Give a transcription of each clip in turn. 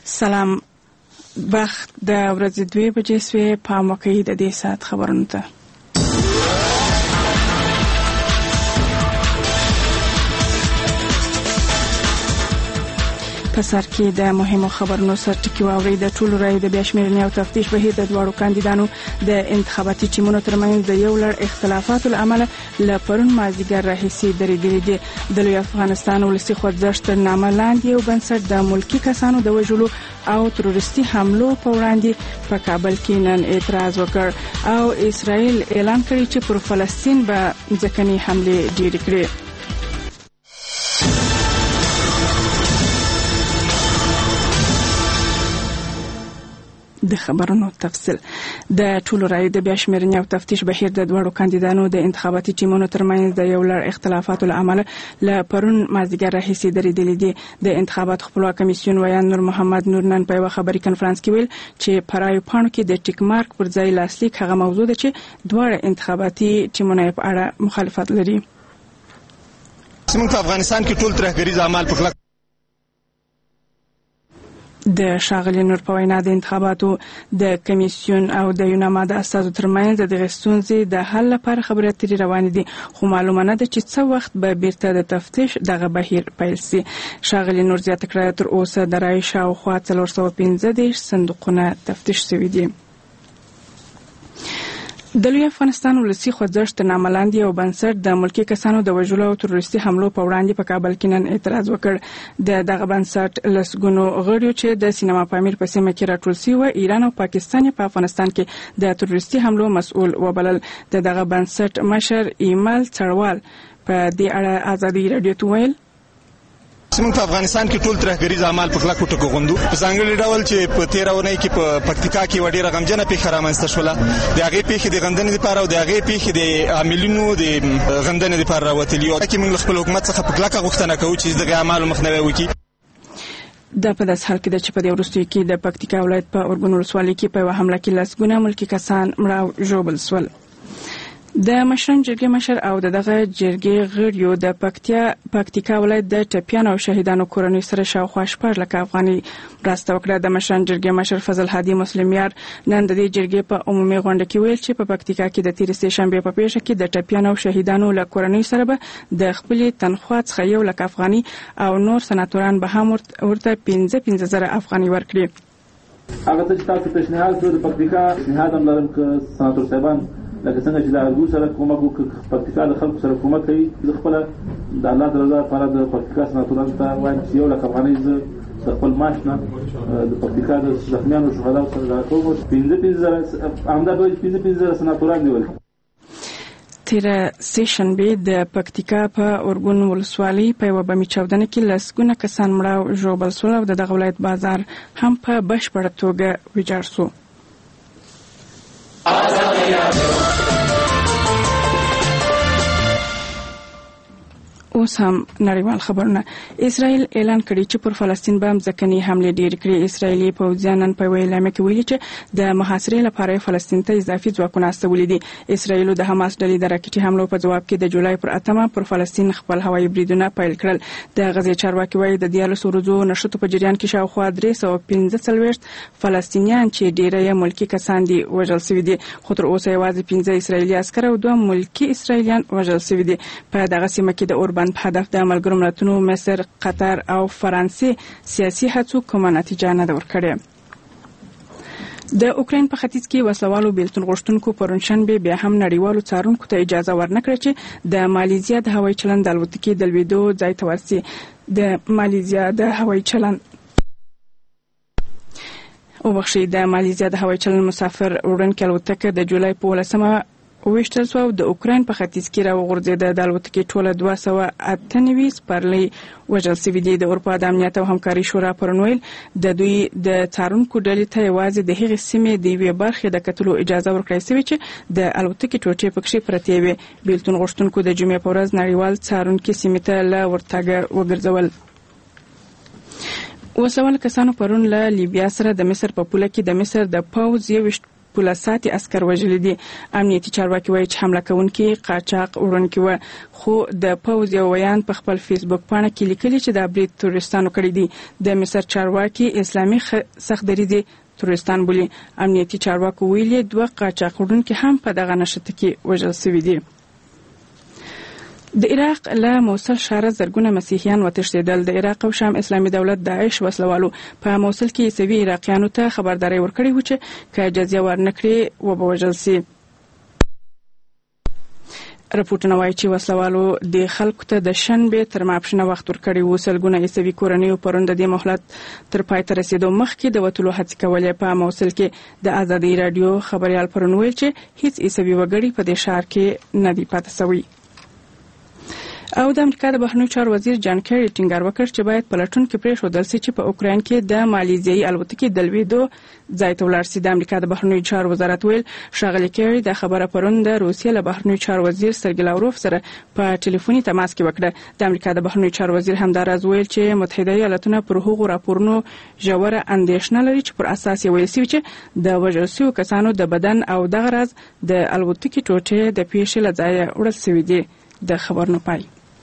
سلام. وخت د ورځې 2 بجې سوې. پام وکړئ د دې ساعت خبرونو ته. په سر کې د مهمو خبرونو سرټکی واوري. د ټولو رایو د بیاشمیرنې او تفتیش بهیر د دواړو کاندیدانو د انتخاباتي ټیمونو ترمنځ د یو لړ اختلافاتو له امله له پرون مازدیګر راهیسې درېدلي دي. د لوی افغانستان ولسي خوځښت تر نامه لاندې یو بنسټ د ملکي کسانو د وژلو او تروریستي حملو په وړاندې په کابل کې نن اعتراض وکړ او اسرائیل اعلان کړی چې پر فلسطین به ځکني حملې ډېرې کړي. د خبرونو تفصیل. د ټولو رایو د بیاشمیرنې او تفتیش بهیر د دواړو کاندیدانو د انتخاباتي ټیمونو ترمنځ د یو لړ اختلافاتو له امله له پرون مازدیګر راهیسې درېدلي دي. د انتخاباتو خپلواک کمیسیون ویان نور محمد نور نن په یوه خبري کنفرانس کې ویل چې په رایو پاڼو کې د ټیک مارک پر ځای لاسلیک هغه موضوع ده چې دواړه انتخاباتي ټیمونه په اړه مخالفت لري. زموږ په افغانستان کې ټول ترهګریز اعمال په کلک د ښاغلي نور په وینا د انتخاباتو د کمیسیون او د یوناما د اساسو ترمنځ د دغې ستونزې د حل لپاره خبرې اترې روانې دي، خو معلومه نه ده چې څه وخت به بیرته د تفتیش دغه بهیر پیل شي. ښاغلي نور زیاته کړه تر اوسه د رایو شاوخوا 415 صندوقونه تفتیش شوي دي. د لوی افغانستان ولسي خوځښت تر نامه لاندې یو بنسټ د ملکي کسانو د وژلو او تروریستي حملو په وړاندې په کابل کې نن اعتراض وکړ. د دغه بنسټ لسګونو غړیو چې د سینما پامیر په سیمه کې راټول شوي و، ایران او پاکستان په افغانستان کې د تروریستي حملو مسؤل وبلل. د دغه بنسټ مشر ایمل څړوال په دې اړه آزادي رادیو ته ویل: زموږ په افغانستان کې ټول ترهګریز اعمال په کلکو ټکو غوندو، په ځانګړي ډول چې په 13 اونۍ کې په پکتیکا کې یوه ډېره غمجنه پیښه رامنځته شوله. د هغې پیښې د غندنې دپاره او د هغې پیښې د عاملینو د غندنې دپاره راوتلي یو کې موږ له خپل حکومت څخه په کلکه غوښتنه کوو چې دغه اعمالو مخنیوی وکړي. دا په داسې حال کې ده چې په دې وروستیو کې د پکتیکا ولایت په اورګون ولسوالۍ کې په یوه حمله کې لسګونه ملکي کسان مړه او ژوبل شول. د مشران جرګې مشر او دغه جرګې غړیو د پکتیکا ولایت د ټپیانو او شهیدانو کورنۍ سره شاوخوا 4 لک افغانۍ مرسته وکړه. د مشران جرګې مشر فضل هادي مسلمیار نن د دې جرګې په عمومي غونډه کې ویل چې په پکتیکا کې د تېرې سهشنبې په پیښه کې د ټپیانو او شهیدانو له کورنۍ سره به د خپلې تنخوا څخه 1 لک افغانۍ او نور سناتوران به هم ورته 15,000 افغانۍ ورکړي. هغه چې تاسو پیشنهاد کړو د پکتیکا پیشنهاد هم لرم که سناتور صاحبان لکه څنګه چې د ارګو سره کومک وکړي، پکتیکا د خلکو سره کومک کوي، د خپل د الله تعالی لپاره د پکتیکا سناتورانو ته وایم چې 1 لک افغانۍ د خپل معاش نه د پکتیکا د زخمیانو شهداو سره راکوم. 15,000 همدا 15,000 سناتوران دی. تیره سهشنبې د پکتیکا په اورګون ولسوالۍ په یوه بمي چاودنه کې لسګونه کسان مړه او ژوبل شول او د دغه ولایت بازار هم په بشپړه توګه ویجاړ شو. اوس هم نړیوال خبرونه. اسرائیل اعلان کړی چې پر فلسطین به ځکني حملې ډېرې کړي. اسرائیلي پوځیان نن په یوه اعلامیه کې ویلي چې د محاصرې لپاره فلسطین ته اضافي ځواکونه استولي دي. اسرائیل د حماس ډلې د راکټي حملو په ځواب کې د جولای پر 8 پر فلسطین خپل هوایي بریدونه پیل کړل. د غزې چارواکي وایي د 14 ورځو نښتو په جریان کې شاوخوا 345 فلسطینیان چې ډېری یې ملکي کسان دي وژل شوي دي، خو تر اوسه یوازې 15 اسرائیلي عسکر او 2 ملکي اسرائیلیان وژل شوي دي. په دغه سیمه کې د اوربند په هدف د ملګرو ملتونو مصر، قطر او فرانسې سیاسي هڅو کومه نتیجه نه ده ورکړې. د اوکراین په ختیځ کې وسلوالو بیلتون غوښتونکو پرونشنبه بیا هم نړیوالو څارونکو ته اجازه ورنکړه چې د مالیزیا د هوایي چلند د الوتکې د لوېدو ځای ته ورسي. د مالیزیا د هوایي چلند مسافر وړونکې الوتکه د جولای په 18 ویشتل شو او د اوکراین په ختیځ کې راوغورځېده. د الوتکې ټوله 298 سپرلۍ وژل شوي دي. د اروپا د امنیت او همکاري شورا پرون ویل د دوی د څارونکو ډلې ته یوازې د هغې سیمې د یوې برخې د کتلو اجازه ورکړی شوې چې د الوتکې ټوټې پکښې پرتې وې. بیلتون غوښتونکو د جمعې په ورځ نړیوال څارونکي سیمې ته له ورتګه وګرځول. وسوال کسانو پرون له لیبیا سره د مصر په پوله کې د مصر د پوځ 21 پوله ساتي عسكر وژلي دي. امنیتي چارواکي وایي چې حمله کوونکي قاچاق وړونکي و، خو د پوځ یو ویان په خپل فیسبوک پاڼه کې لیکلي چې دا برید تروریستانو کړی دي. د مصر چارواکي اسلامي سخت دریځي تروریستان بولي. امنیتي چارواکو ویلي 2 قاچاق وړونکي هم په دغه نښته کې وژل شوي دي. د عراق له موصل ښار زرګونه مسیحیان وتښتېدل. د عراق او شام اسلامي دولت داعش وسلوالو په موصل کې عیسوي عراقیانو ته خبرداري ورکړې و چې که جزیه ورنکړي وبوژل شي. راپورټونه وایي چې وسلوالو د خلکو ته د شنبې تر ماپښینه وخت ورکړی و. سلګونه عیسوي کورنیو پرون د دې مهلت تر پای ته رسیدو مخکې د وتلو هڅې کولې. په موصل کې د آزادۍ راډیو خبريال پرون ویل چې هیڅ عیسوي وګړي په دې ښار کې نه دی پاتې شوی. او د امریکا د بهرنیو چارو وزیر جان کیری ټینګار وکړ چې باید پلټون کې پریښودل شي چې په اوکراین کې د مالیزیایي الوتکې د لوېدو ځای ته ولاړ شي. د امریکا د بهرنیو چارو وزارت ویل ښاغلي کیری د خبره پرون د روسیې له بهرنیو چارو وزیر سرګی لاوروف سره په ټلیفوني تماس کې وکړه. د امریکا د بهرنیو چارو وزیر همداراز ویل چې متحده ایالاتونه پر هغو راپورونو ژوره اندېښنه لري چې پر اساس یې ویل شوي چې د وژل شویو کسانو د بدن او دغه راز د الوتکې ټوټې د پیښې له ځایه وړل شوي دي. د خبرونو پای.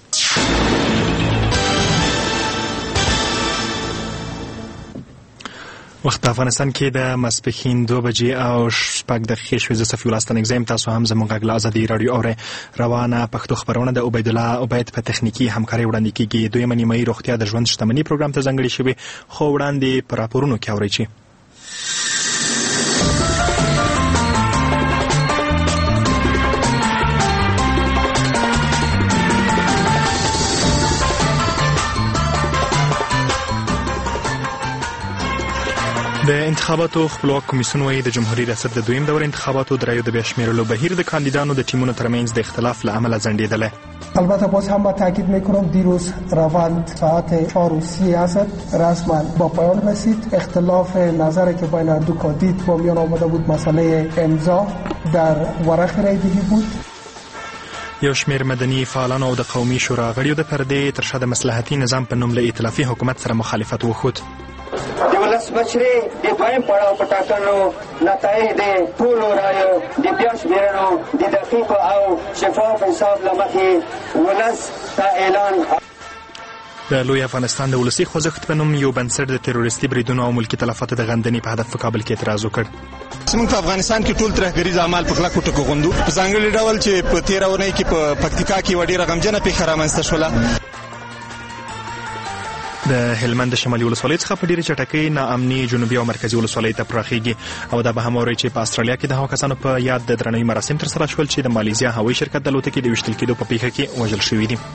وخت افغانستان کې د ماسپښین 2 بجې او 6 دقیقې شوې. زه صفي الله ستنګزم. تاسو هم زموږ غږ له ازادي رادیو اورئ. روانه پښتو خبرونه د عبید الله عبید په تخنیکی همکاري وړاندې کیږي. دویمه نیمه روغتیا د ژوند شتمنۍ پروګرام ته ځانګړې شوی، خو وړاندې پر راپورونو کې اورئ چې د انتخاباتو خپلواک کمیسیون وايي د جمهوریت ریاست د دویم دور انتخاباتو د رایو د بشمیرلو بهیر د کاندیدانو د ټیمونو ترمنځ د اختلاف له امله ځنډیدلی. البته باز هم با تاکید میکنم دیروز روند ساعت 4:30 است رسما با پایان رسید. اختلاف نظری که بین دو کاندید با میان آمده بود مسئله امضا در ورق رایدهی بود. یو شمیر مدني فعالانو او د قومي شورا غړیو د پردې تر شا د مصلحتي نظام په نوم له ائتلافي حکومت سره مخالفت وښود. د ولسمشرۍ د دویم پړاو په ټاکنو نتایج د ټولو رایو د بیا شمېرنو د دقیق او شفاف حساب له مخې ولس ته اعلان. د لوی افغانستان د ولسي خوځښت په نوم یو بنسټ د تروریستي بریدونو او ملکي تلفاتو د غندنې په هدف په کابل کې اعتراض وکړ. زموږ په افغانستان کې ټول ترهګریز اعمال په کلکو ټکو غوندو په ځانګړي ډول چې په 13 اونۍ کې په پکتیکا کې یوه ډېره غمجنه پیښه رامنځته شوله. د هلمند د شمالي ولسوالۍ څخه په ډېرې چټکۍ ناامني جنوبي او مرکزي ولسوالۍ ته پراخېږي. او دا به هم اورئ چې په استرالیا کې د هغو کسانو په یاد د درناوي مراسم ترسره شول چې د مالیزیا هوایي شرکت د الوتکې د ویشتل کېدو په پیښه کې وژل شوي دي.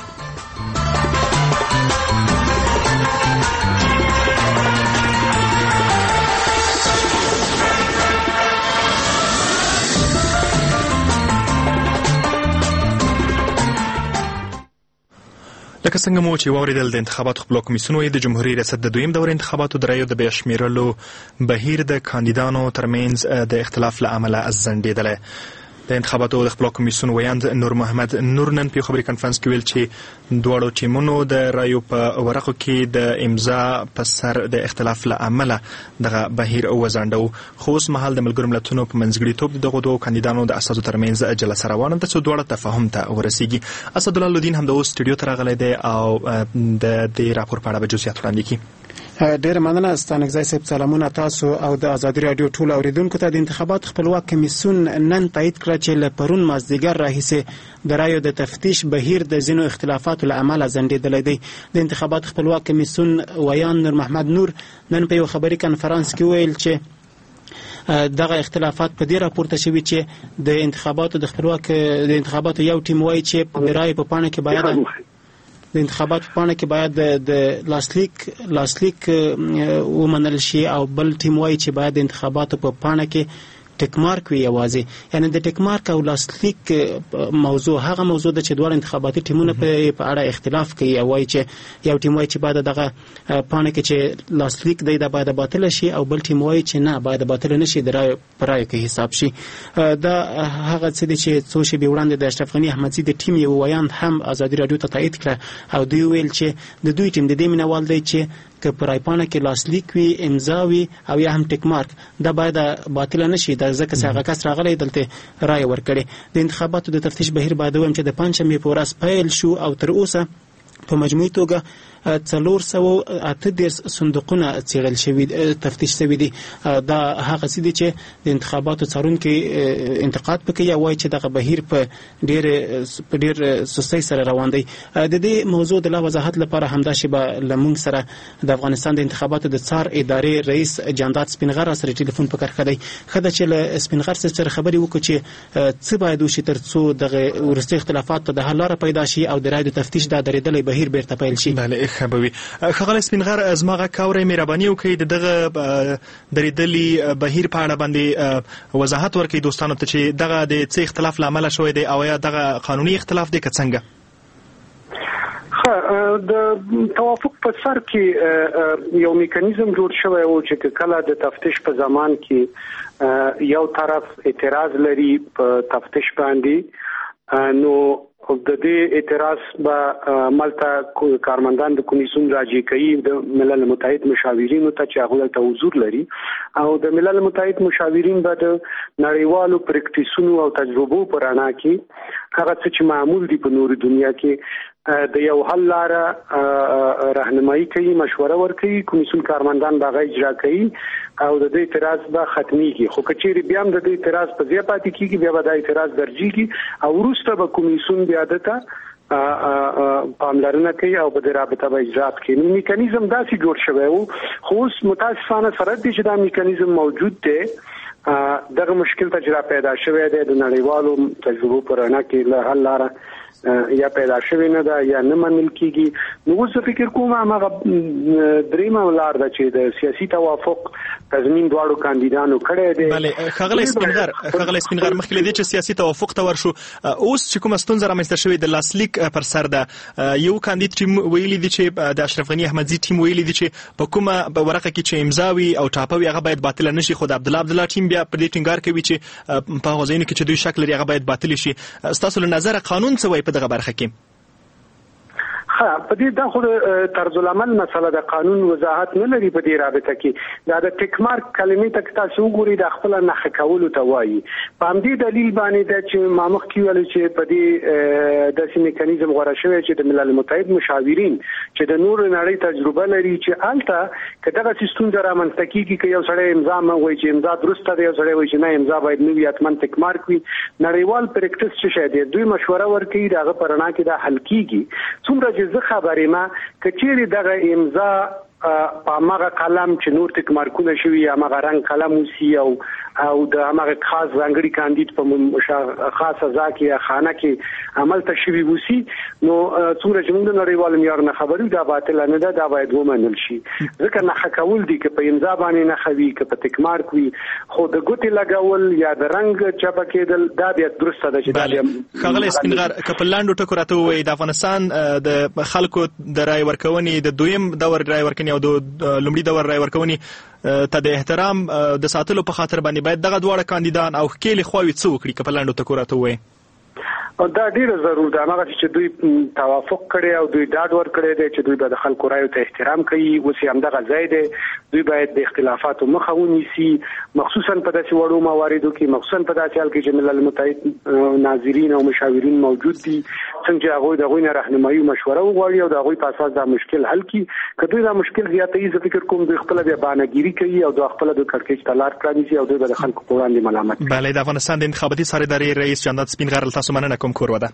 لکه څنګه مو چې واوریدل د انتخاباتو خپلواک کمیسیون وايي د جمهوریت ریاست د دویم دور انتخاباتو د رایو د بیا شمیرلو بهیر د کاندیدانو ترمنځ د اختلاف له امله ځنډېدلی. د انتخاباتو د خپلواک کمیسیون ویاند نور محمد نور نن په خبري کانفرنس کې ویل چې دواړو ټیمونو د رایو په ورقو کې د امضا په سر د اختلاف له امله دغه بهیر وځنډو. خو اوس مهال د ملګرو ملتونو په منځګړیتوب د دغو دوو کاندیدانو د اساسو ترمنځ جلسه روانه ده چې دواړه تفاهم ته ورسیږي. اسدالله الدین هم د اوس سټوډیو ته راغلی دی او د دې راپور په اړه به جزئیات وړاندې کړي. ډېر مننه ستانګزی صاحب. سلامونه تاسو او د ازادي رادیو ټول اوریدونکو ته. د انتخابات خپلواک کمیسیون نن تایید کړ چې له پرون مازدیګر راهیسې د رایو د تفتیش بهیر د ځینو اختلافاتو له امله ځنډېدلی دی. د انتخابات خپلواک کمیسیون ویان نور محمد نور نن په یو خبري کانفرنس کې ویل چې دغه اختلافات په دې راپورته شوي چې د انتخاباتو یو ټیم وایي چې د رایو په پاڼه کې باید د انتخابات په پاڼه کې باید د لاسلیک ومنل شي او بل ټیم وایي چې باید د انتخاباتو په پاڼه کې ټیکمارک وي یوازې. یعنی د ټیکمارک او لاسلیک موضوع هغه موضوع ده چې دوه انتخاباتي ټیمونه په اړه اختلاف کوي او وایي چې یو ټیم وایي چې باید دغه پاڼه کې چې لاسلیک دی دا باید باطل شي او بل ټیم وایي چې نه باید باطل نشي د رایو په رایو کې حساب شي. دا هغه څه دي چې څو شېبې وړاندې د اشرف غني احمدزي د ټیم یو ویاند هم ازادي رادیو ته تایید کړه او دوی ویل چې د دوی ټیم د دې مینوال دی چې که پر پاڼه کې لاسلیک وي، امضا وي او یا هم ټیک مارک، دا باید باطل نشي. دا ځکه چې هغه کس راغلی دلته رائے ورکړي. د انتخاباتو د تفتیش بهیر باید وایم چې د پنځمې په ورځ پیل شو او تر اوسه په مجموعي توګه 438 صندوقونه څېړل شوي تفتیش شوي دي. دا هغه څه دي چې د انتخاباتو څارونکي انتقاد پکې یا وایي چې دغه بهیر په ډېر سستۍ سره روان دی. د دې موضوع د لا وضاحت لپاره همدا شیبه له موږ سره د افغانستان د انتخاباتو د څار ادارې رئیس جانداد سپینغر سره ټلیفون په کرښه دی. ښه ده چې له سپینغر سره خبرې وکړو چې څه باید وشي تر څو دغه وروستي اختلافات ته د حل لاره پیدا شي او د رایې د تفتیش دا درېدلی بهیر بیرته پیل شي. خبوي خغل سپینغر زماغه کاورې مهرباني وکړي دغه درېدلی بهیر په اړه باندې وضاحت ورکړي دوستانو ته چې دغه د څه اختلاف لامل شوی دی او یا دغه قانوني اختلاف دی که څنګه؟ د توافق په سر کې یو میکانیزم جوړ شوی و چې کله د تفتیش په زمان کې یو طرف اعتراض لري په تفتیش باندې، نو د دې اعتراض به ملته کارمندان د کمیسیون راجع کوي د ملل متحد مشاورینو ته چې هغه ته حضور لري، او د ملل متحد مشاورین به د نړیوالو پریکټیسونو او تجربو پر اړه کې هغه څه چې معمول دي په نورو دنیا کې د یو حل لاره راهنمایي کوي، مشوره ورکوي، کمیسیون کارمندان به هغه اجرا کوي او د دې اعتراض به ختميږي. خو کچېری بیا هم د دې اعتراض په ځای پاتې کیږي، بیا به د اعتراض درجیږي او وروسته به کمیسیون بیا دته پاملرنه کوي او په دې رابطه به اجرات کوي. میکانیزم داسې جوړ شوی و، خو اوس متاسفانه سره دي چې دا میکانیزم موجود دی. دغه مشکل تجربه پیدا شوی دی د نړیوالو تجربو پر اړه کې له حل لاره یا پیدا شوی نه ده یا نه منل کیږي. نو اوس فکر کوم هغه دریمه لار ده چې د سیاسي توافق تضمین دواړو کاندیدانو کړی دی. بله ښاغلی سپینغر مخکې له دې چې سیاسي توافق ته ورشو، اوس چې کومه ستونزه رامنځته شوې د لاسلیک پر سر ده، یو کاندید ټیم ویلي دي چې د اشرف غني احمدزي ټیم ویلي دي چې په کومه ورقه کې چې امضا وي او ټاپه وي هغه باید باطل نشي، خو د عبدالله ټیم بیا پر دې ټینګار کوي چې په هغو ځایونو کې چې دوی شک لري هغه باید باطل شي. ستاسو له نظره قانون څه وایي په دغه برخه کې؟ په دې د خو طرز العمل مسله د قانون وضاحت نه لري په دې رابطه کې. دا د ټیک مارک کلمې ته تاسو وګورئ د خپل نښه کولو ته وایي. په همدې دلیل باندې د چې مامخ کې ویل چې په دې د سیمې میکانیزم غوړه شوی چې د ملل متحد مشاورین چې د نور نړۍ تجربه لري چې الته کداغه سیستم درا منطقي کې یو سړی امضا ما وایي چې امضا درسته دی، یو سړی وایي چې نه امضا باید نو یاتمن ټیک مارک وي. نړیوال پریکټیس چې شه دی دوی مشوره ورکوي دغه پرنا کې دا حل کیږي. څومره زه خبرې ما کچېری دغه امضا په هغه قلم چې نور ټیک مارکونه شوی هغه رنگ قلم وسی او د هغه خاص ځانګړي کاندید په خاصه ځکه خانه کې عمل تشوی وسی، نو څومره چې موږ نړیوال معیار نه خبرو دا باطل نه ده، دا باید ومنل شي. ځکه نه حکول دي چې په امضا باندې نه خوي چې په ټیک مارک وي، خو د ګوتې لګول یا د رنگ چپه کېدل دا بیا درسته ده چې دا ښاغلی سپینغر کپلاندو ټکو راته وایي د افغانستان د خلکو د رای ورکونې د دویم دور رای ورکونې او د لومړي دور رای ورکونې ته د احترام د ساتلو په خاطر باندې باید دغه دواړه کاندیدان او ښکېلې خواوې څه وکړي که په لنډو ټکو راته ووایي؟ دا ډیره ضرور ده هغه چې دوی توافق کړي او دوی ډاډ ورکړي دي چې دوی به د خلکو رایو ته احترام کوي. اوس هم دغه ځای دی دوی باید د اختلافاتو مخه ونیسي، مخصوصا په داسې وړو مواردو کې، مخصوصا په داسې حال کې چې ملل متحد ناظرین او مشاورین موجود دي، څنګه هغه د غوښنه راهنمایي مشوره وغواړي او د غوښ په اساس دا مشکل حل کړي. کله دا مشکل زیاتې زه فکر کوم دوی خپل بیا باندېګيري کوي او د خپل د کړکېچ تلار کړی او دوی د خلکو په وړاندې ملامت. بله د افغانستان د انتخاباتي څارنې رئیس جانداد سپینغر تاسو مننه کوم کور وده.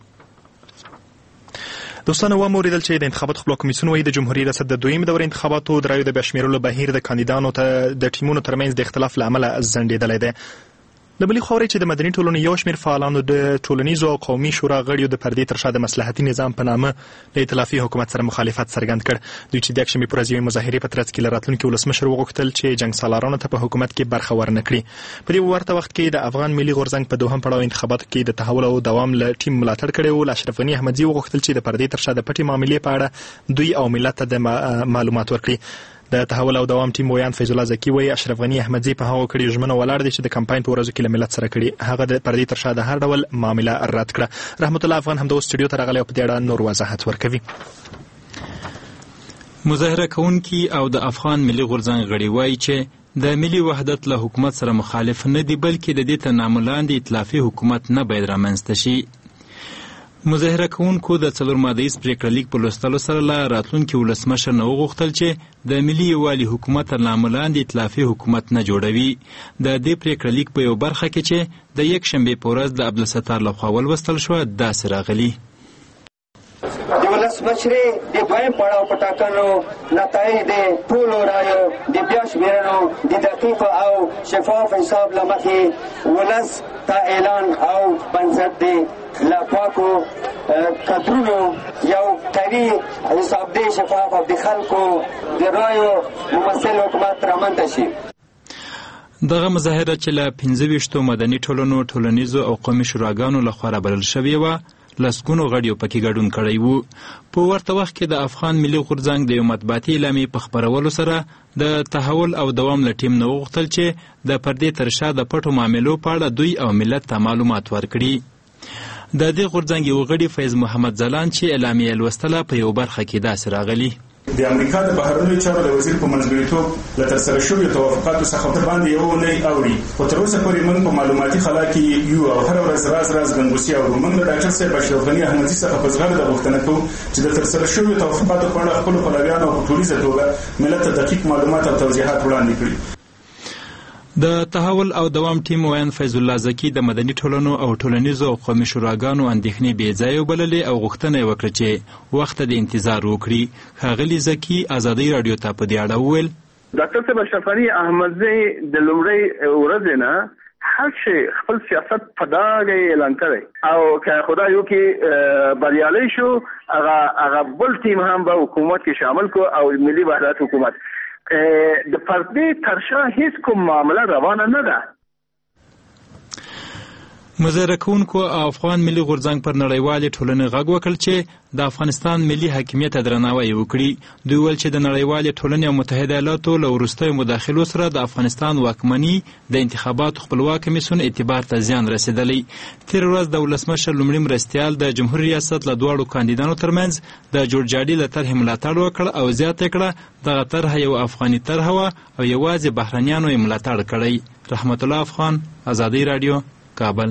دوستانو وموریدل چې د انتخاباتو خپلواک کمیسیون وايي د جمهوریت ریاست د دویم دور انتخاباتو د رایو د بشمیرلو بهیر د کاندیدانو ته د ټیمونو ترمنځ د اختلاف له امله ځنډېدلی دی. د بلې خوا چې د مدني ټولنې یو شمېر فعالانو د ټولنیزو او قومي شورا غړیو د پردې تر شا د مصلحتي نظام په نامه له ائتلافي حکومت سره مخالفت څرګند کړ. دوی چې د یکشنبې په ورځ یوې مظاهرې په ترڅ کې له راتلونکي ولسمشر وغوښتل چې جنګ سالارانو ته په حکومت کې برخه ورنه کړي. په دې ورته وخت کې د افغان ملي غورځنګ په دوهم پړاو انتخاباتو کې د تحول او دوام له ټیم ملاتړ کړی و. اشرف غني احمدزي وغوښتل چې د پردې تر شا د پټې معاملې په اړه دوی او ملت ته د معلومات ورکړي. د تحول او دوام ټیم ویان فیض الله زکی وایي اشرف غني احمدزي په هغو کړي ژمنه ولاړ دی چې د کمپاین په ورځو کې له ملت سره کړي. هغه د پردې تر شا د هر ډول معامله رد کړه. رحمت الله افغان هم د استودیو ته راغلی او په دې اړه نور وضاحت ورکوي. مظاهره کوونکي او د افغان ملي غورځنګ غړي وایي چې د ملي وحدت له حکومت سره مخالف نه دي، بلکې د دې تر نامه لاندې ائتلافي حکومت نه باید رامنځته شي. مظاهره کوونکو د 4 مادهیز پریکړه لیک په لوستلو سره له راتلونکي ولسمشر نه وغوښتل چې د ملي یووالي حکومت تر نامه لاندې ائتلافي حکومت نه جوړوي. د دې پریکړه لیک په یو برخه کې چې د یکشنبې په ورځ د عبدالستار لخوا ولوستل شوه داسې راغلي: د ولسمشرۍ د دویم پړاو په ټاکنو نتایج د ټولو رایو د بیا شمېرنو د دقیق او شفاف حساب له مخې ولس ته اعلان او بنسټ دی له پاکو کدرونو یو قوي حسابدې شفاف او د خلکو د رایو ممثل حکومت رامنځته شي. دغه مظاهره چې له 25 مدني ټولنو، ټولنیزو او قومي شوراګانو لخوا رابلل شوې وه، لسګونو غړیو پکې ګډون کړی وو. په ورته وخت کې د افغان ملي غورځنګ د یو مطبوعاتي اعلامیې په خپرولو سره د تحول او دوام له ټیم نه وغوښتل چې د پردې تر شا د پټو معاملو په اړه دوی او ملت ته معلومات ورکړي. د دې غورځنګ یو غړي فیض محمد ځلان چې اعلامیه لوستله په یو برخه کې داسې راغلي: د امریکا د بهرنیو چارو د وزیر په منځګړیتوب له ترسره شویو توافقاتو څخه تر باندې یو اونۍ اوړي، خو تر اوسه پورې موږ په معلوماتي خلا کې یو او هره ورځ راز ګنګوسې اورو. موږ له ډاکټر صاحب اشرف غني احمدي څخه په زغرده غوښتنه کوو چې د ترسره شویو توافقاتو په اړه خپلو پلویانو په ټولیزه توګه ملت ته دقیق معلومات او توضیحات وړاندې کړي. د تحول او دوام ټیم ویان فیض الله زکی د مدني ټولنو او ټولنیزو او قومي شوراګانو اندېښنې بې ځایه وبللې او غوښتنه یې وکړه چې وخت د انتظار وکړي. ښاغلي زکی ازادۍ راډیو ته په دې اړه وویل: ډاکټر صاحب اشرف غني احمدزی د لومړۍ ورځې نه هر شي خپل سیاست په دغه اعلان کړی او که خدای یو کې بریالي شو هغه بل ټیم هم به حکومت کې شامل کو او ملي وحدت حکومت د پردې ترشا هیڅ کوم معامله روانه نه ده. مظاهره کوونکو افغان ملي غورځنګ پر نړیوالې ټولنې غږ وکړ چې د افغانستان ملي حاکمیت ته درناوی وکړي. دوی ویل چې د نړیوالې ټولنې او متحده ایالاتو له وروستیو مداخلو سره د افغانستان واکمني د انتخاباتو خپلواک کمیسیون اعتبار ته زیان رسېدلی. تېره ورځ د ولسمشر لومړي مرستیال د جمهور ریاست له دواړو کاندیدانو ترمنځ د جوړجاړي له طرحې ملاتړ وکړ او زیاته کړه دغه طرحه یو افغاني طرحه وه او یوازې بهرنیانو یې ملاتړ کړی. رحمت الله افغان، ازادۍ راډیو، کابل.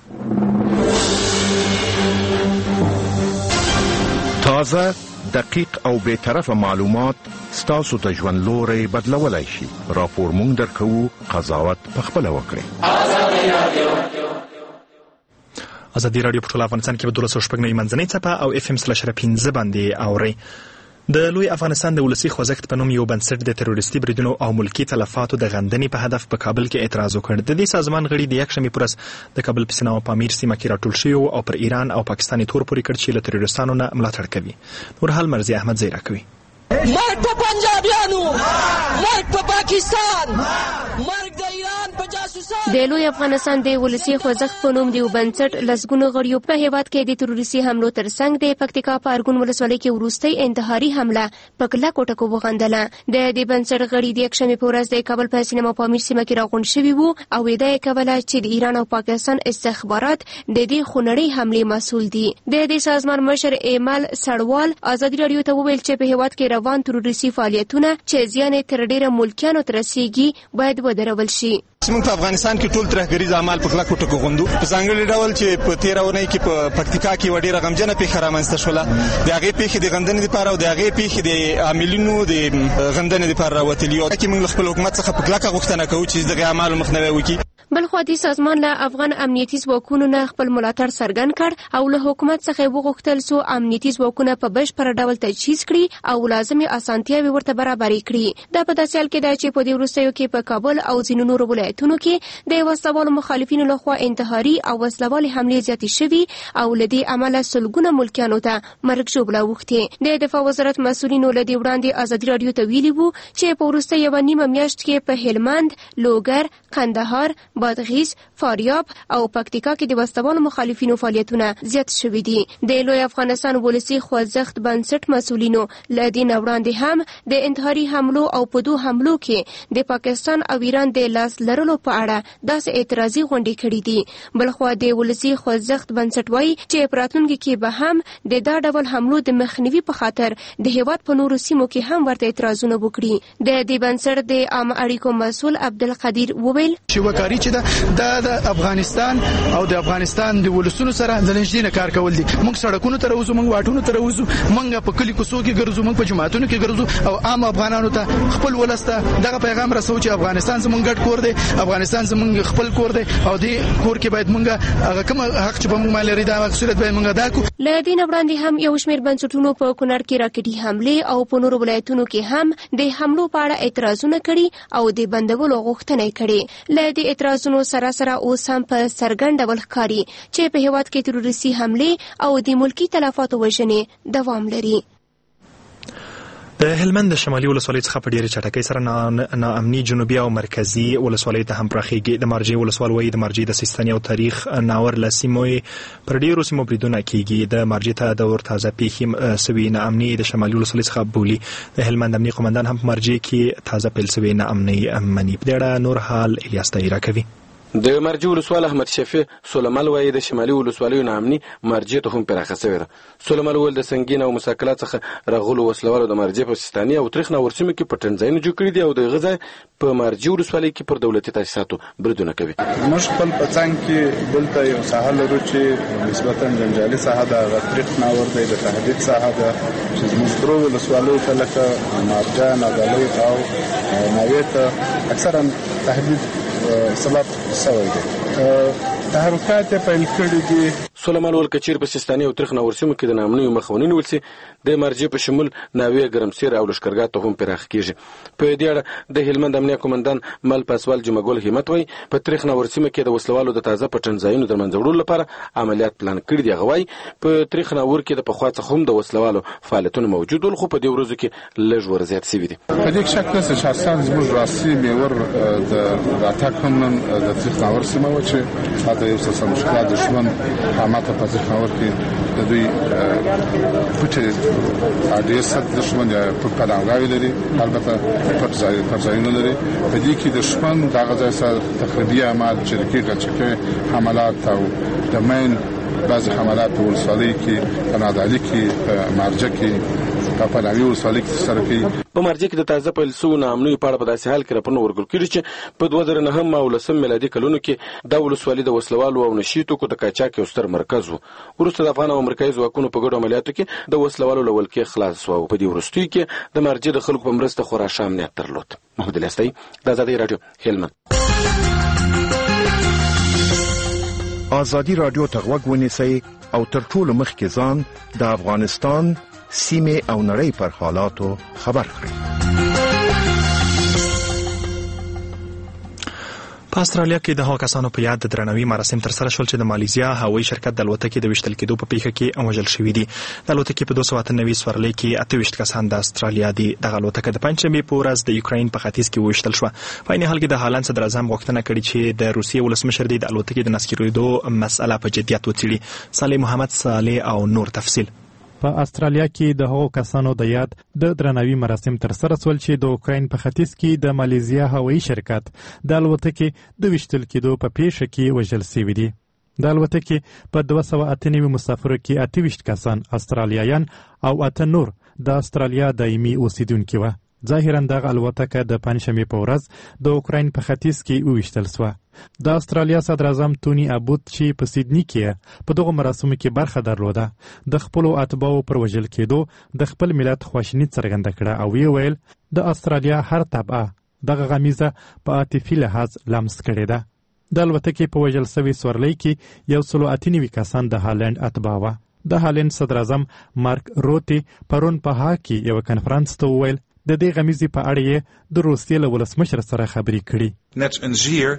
تازه، دقیق او بی‌طرفه معلومات ستاسو د ژوند لوری بدلولی شي. راپور مونږ درکوو، قضاوت پخپله وکړئ. ازادي راډیو په ټول افغانستان کې په 12.9 منځنۍ څپه او FM 15 باندې اورئ. د لوی افغانستان د ولسي خوځښت په نوم یو بنسټ د تروریستي بریدونو او ملکي تلفاتو د غندنې په هدف په کابل کې اعتراض وکړ. د دې سازمان غړي د یکشنبې پر ورځ د کابل په سینا او پامیر سیمه کې راټول شوي او پر ایران او پاکستان تور پورې کړ چې له تروریستانو نه ملاتړ کوي. نورحال مرزي احمد زیرا کوي. مرګ په پنجابیانو، مرګ په پاکستان، مرګ د ایران په جاسوسانو. د لوی افغانستان د ولسي خوځښت په نوم د یو بنسټ لسګونو غړیو په هیواد کې د تروریستي حملو ترڅنګ د پکتیکا په ارګون ولسوالۍ کې وروستۍ انتحاري حمله په کلکو ټکو وغندله. د دې بنسټ غړي د یکشنبې په ورځ د کابل په سینما پامیر سیمه کې راغونډ شوي وو او ادعا یې کوله چې د ایران او پاکستان استخبارات د دې خونړۍ حملې مسؤل دي. د دې سازمان مشر ایمل سړوال ازادي راډیو ته وویل چې په هیواد کې روان تروریستي فعالیتونه چې زیان تر ډیره ملکیانو ته رسیږي باید ودرول شي. موږ په افغانستان کې ټول ترهګریز اعمال په کلکو ټکو غوندو. په ځانګړي ډول چې په 13 اونۍ کې په پکتیکا کې وړي رغمجنه پیښه رامنځته شوله، د هغې پیښې د غندنې لپاره او د هغې پیښې د عاملینو د غندنې لپاره راوتلي یو کې موږ خپل حکومت څخه په کلکه غوښتنه کوو چې دغه اعمالو مخنیوی وکړي. بلخوا دې سازمان له افغان امنیتي ځواکونو نه خپل ملاتړ څرګند کړ او له حکومت څخه وغوښتل څو امنیتي ځواکونه په بشپړ ډول تجهیز کړي او لازمي اسانتیاوې ورته برابرې کړي. دا په داسې حال کې ده چې په دې وروستیو کې په کابل او ځینو نورو ولایتونو کې د وسلوالو مخالفینو لخوا انتحاري او وسلوالې حملې زیاتې شوي او له دې امله سلګونه ملکیانو ته مرګ ژوبله اوښتې. د دفاع وزارت مسؤلینو له دې وړاندې ازادي راډیو ته ویلي وو چې په وروسته یوه نیمه میاشت کې په هلمند، لوګر، قندهار، بادغیس، فاریاب او پکتیکا کې د وسوالو مخالفینو فعالیتونه زیات شوي دي. د لوی افغانستان ولسی خوځښت بنسټ مسؤلینو له دې وړاندې هم د انتحاري حملو او په دوه حملو کې د پاکستان او ایران د لاس لرلو په اړه داسې اعتراضي غونډې کړې دي. بلخوا د ولسی خوځښت بنسټ وایي چې په راتلونکي کې به هم د دا ډول حملو د مخنیوي په خاطر د هیواد په نورو سیمو کې هم ورته اعتراضونه وکړي. د دې بنسټ د عامه اړیکو مسؤل عبدالقدیر وویل چې وکاري چې د افغانستان او د افغانستان د ولسونو سره د نږدې نه کار کول دي. موږ سړکونو ته راوځو، موږ واټونو ته راوځو، موږ په کلی کوڅو کې ګرځو، موږ په جماعتونو کې ګرځو او عام افغانانو ته خپل ولسته دغه پیغام رسو چې افغانستان زموږ ګډ کور دی، افغانستان زموږ خپل کور دی او د کور کې باید موږ هغه کوم حق چې په موږ باندې لري دا مسؤلیت باید موږ ادا کړو. له دې نه وړاندې هم یو شمېر بنسټونو په کونړ کې راکټي حملې او په نورو ولایتونو کې هم د حملو په اړه اعتراضونه کړي او د بندولو غوښتنه یې کړې. له دې اعتراضونو سره اوس هم په څرګند ډول ښکاري چې په هیواد کې تروریستي حملې او د ملکي تلفاتو وژنې دوام لري. د هلمند د شمالي ولسوالۍ څخه په ډېرې چټکۍ سره ناامني جنوبي او مرکزي ولسوالۍ ته هم پراخېږي. د مارجې ولسوال وایي د مارجې د سیستاني او تاریخ ناور له سیمو پر ډېرو سیمو بریدونه کېږي. د مارجې ته د ورتازه پیښې سوي ناامني د شمالي ولسوالۍ څخه بولي. د هلمند امني قومندان هم په مارجې کې تازه پیل سوي ناامني مني. په دې اړه نور حال الیاس طاهر راکوي. د مرجې ولسوال احمد شفیع سلیمال وایي د شمالي ولسوالیو ناامني مرجې ته هم پراخه شوې ده. سلیمال وویل د سنګین او مساکلات څخه راغلو وسلوالو د مرجې په سیستاني او تاریخ ناور سیمو کې پټن ځایونه جوړ کړي دي او د غزا په مرجې ولسوالۍ کې پر دولتي تاسیساتو بریدونه کوي. موږ خپل په څنګ کې دلته یو ساحه لرو چې نسبتا جنجالي ساحه ده، هغه تاریخ ناور دی، د تهدید ساحه ده چې زموږ درو ولسوالیو ته لکه مارجه، نادعلي او ناوې ته اکثرا تهدید سبب شوی دی. تحرکات پیل کړي دي. سلیمان ول کچیر په سیستاني او تاریخ ناور سیمو کې د ناامنۍ مخاونین ولسی د مرجې په شمول ناوې ګرمسیر او لشکرګاه ته هم پراخ کیږي. په دې اړه د هلمند امنیه قومندان مل پاسوال جمګول همت وای په تاریخ ناور سیمو کې د وسلوالو د تازه پټن ځایونو د منځوړلو لپاره عملیات پلان کړي دي. غوای په تاریخ ناور کې د پخوا څخه هم د وسلوالو فعالیتونه موجود ول، خو په دې ورځو کې لږ ور زیات شوي دي. په دې شک نشته چې شخصان زموږ راسي میور د اتاک هم د تاریخ ناور سیمه و چې دا یو څه مشکلات دښمن حماته په تاریخ ناور کې د دوی پټ اډیسه دښمن یا په پناهګاوي لري، البته پر ځایونه لري. په دې کې دښمن د غزا سره تخریبي اعمال چې غچکه حملات او د مین بعض حملات په ولسوالۍ کې، په نادعلي کې، په مارجه کې، په پناوي ولسوالۍ کې سره کوي. په مارجه کې د تازه پیل سوو ناامنۍ په اړه په داسې حال کې راپورونه ورکړل کېږي چې په 2009 او 2010 میلادي کلونو کې دا ولسوالي د وسلوالو او نشي توکو د قاچاق یو ستر مرکز و. وروسته د افغان او امریکایي ځواکونو په ګډو عملیاتو کې د وسلوالو له ولکې خلاص شو. په دې وروستیو کې د مارجې د خلکو په مرسته خورا ښه امنیت درلود. محمد الیاس طاهر، د آزادۍ راډیو، هلمند. آزادي راډیو ته غوږ ونیسئ او تر ټولو مخکې ځان د افغانستان سیمې او نړۍ پر حالاتو خبر کړئ. په استرالیا کې د هغو کسانو په یاد د درناوي مراسم ترسره شول چې د مالیزیا هوایي شرکت د الوتکې د ویشتل کېدو په پیښه کې وژل شوي دي. د الوتکې په 298 سورلۍ کې 28 کسان د استرالیا دي. دغه الوتکه د پنځشنبې په ورځ د یوکراین په ختیځ کې ویشتل شوه. په عین حال کې د هالند صدر اعظم غوښتنه کړې چې د روسیې ولسمشر د الوتکې د نسکورېدو مسأله په جدیت وڅېړي. صالح محمد صالح او نور تفصیل. په استرالیا کې د هغو کسانو د یاد د درناوي مراسم ترسره شول چې د اوکراین په ختیځ کې د مالیزیا هوایي شرکت د الوتکې د ویشتل کېدو په پیښه کې وژل شوي دي. د الوتکې په 298 مسافرو کې 28 کسان استرالیایان او 8 نور د استرالیا دایمي اوسیدونکي وو. ظاهرا دغه الوتکه د پنځشنبې په ورځ د اوکراین په ختیځ کې وویشتل شوه. د استرالیا صدر اعظم توني ابوت چې په سیدنی کې په دغه مراسمو کې برخه درلوده د خپل اتباعو پر وژل کېدو د خپل ملت خواشیني څرګنده کړه او ویل د استرالیا هر طبقه دغه غمیزه په عاطفي لحاظ لمس کړې ده. د الوتکې په وژل شوي سورلۍ کې 198 کسان د هالند اتباع وه. د هالند صدر اعظم مارک روتي پرون په هاګ کې یو کنفرانس ته وویل د دې غمیزې په اړه یې د روسیې له ولسمشر سره خبرې کړي. Net een zeer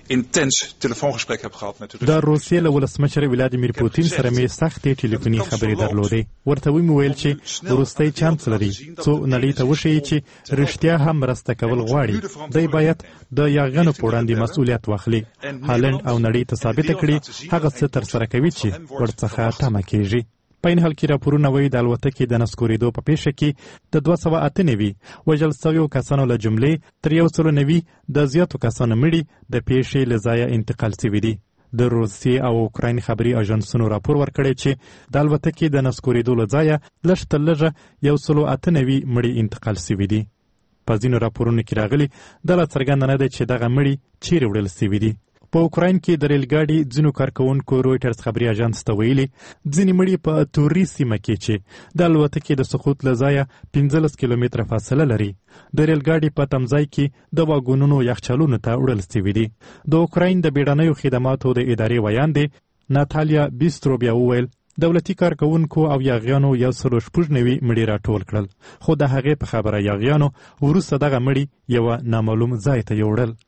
intens telefoongesprek heb gehad met de د روسیې له ولسمشر ولادیمیر پوتین سره مې سختې ټلیفوني خبرې درلودې. ورته ومې ویل چې وروستی چانس لري څو نړۍ ته وښیي چې رښتیا هم مرسته کول غواړي. دی باید د یاغیانو په وړاندې مسؤلیت واخلي. هالند او نړۍ ته ثابته کړي هغه څه ترسره کوي چې ورڅخه تمه کیږي. په این حال کې راپورونه وایي د الوتکې د نسکورېدو په پیښه کې د 298 وژل شویو کسانو له جملې تر 190 د زیاتو کسانو مړي د پیښې له ځایه انتقال شوي دي. د روسیې او اوکراین خبري اژانسونو راپور ورکړی چې د الوتکې د نسکورېدو له ځایه لږ تر لږه 198 مړي انتقال شوي دي. په ځینو راپورونو کې راغلي دا لا څرګنده نه ده چې دغه مړي چیرې وړل شوي دي. په اوکراین کې د ریل ګاډي ځینو کارکوونکو رویټرز خبري اژانس ته ویلي ځینې مړي په توري سیمه کې چې د الوتکې د سقوط له ځایه 15 کیلومتره فاصله لري د ریل ګاډي په تمځای کې د واګونونو یخچالونو ته وړل شوي دي. د اوکراین د بیړنیو خدماتو د ادارې ویان دی ناتالیا بیسترو بیا وویل دولتي کارکوونکو او یاغیانو 196 مړي راټول کړل، خو د هغې په خبره یاغیانو وروسته دغه مړي یوه نامعلوم ځای ته یوړل.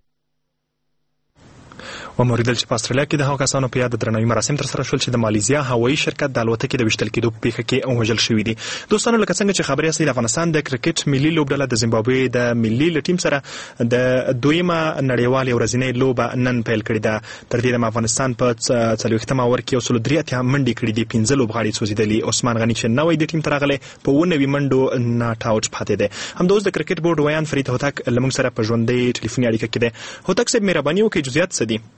وموریدل چې په استرالیا کې د هغو کسانو په یاد د درناوي مراسم ترسره شول چې د مالیزیا هوایي شرکت د الوتکې د ویشتل کېدو په پیښه کې وژل شوي دي. دوستانو لکه څنګه چې خبرې اصلي د افغانستان د کرکټ ملي لوبډله د زیمبابوې د ملي ټیم سره د دویمه نړیوالې ورځنۍ لوبه نن پیل کړې ده. تر دې دمه افغانستان په 40 اوور کې 103 منډې کړې دي، 15 لوبغاړي سوځېدلي. عثمان غني چې نوی د ټیم ته راغلی په 19 منډو ناټ آوټ پاتې دی. همداوس د کرکټ بورډ ویان فرید هوتک له موږ سره په ژوندۍ ټلیفوني اړیکه کې دی. هوتک صاحب مهرباني وکړئ جزئیات څه دي؟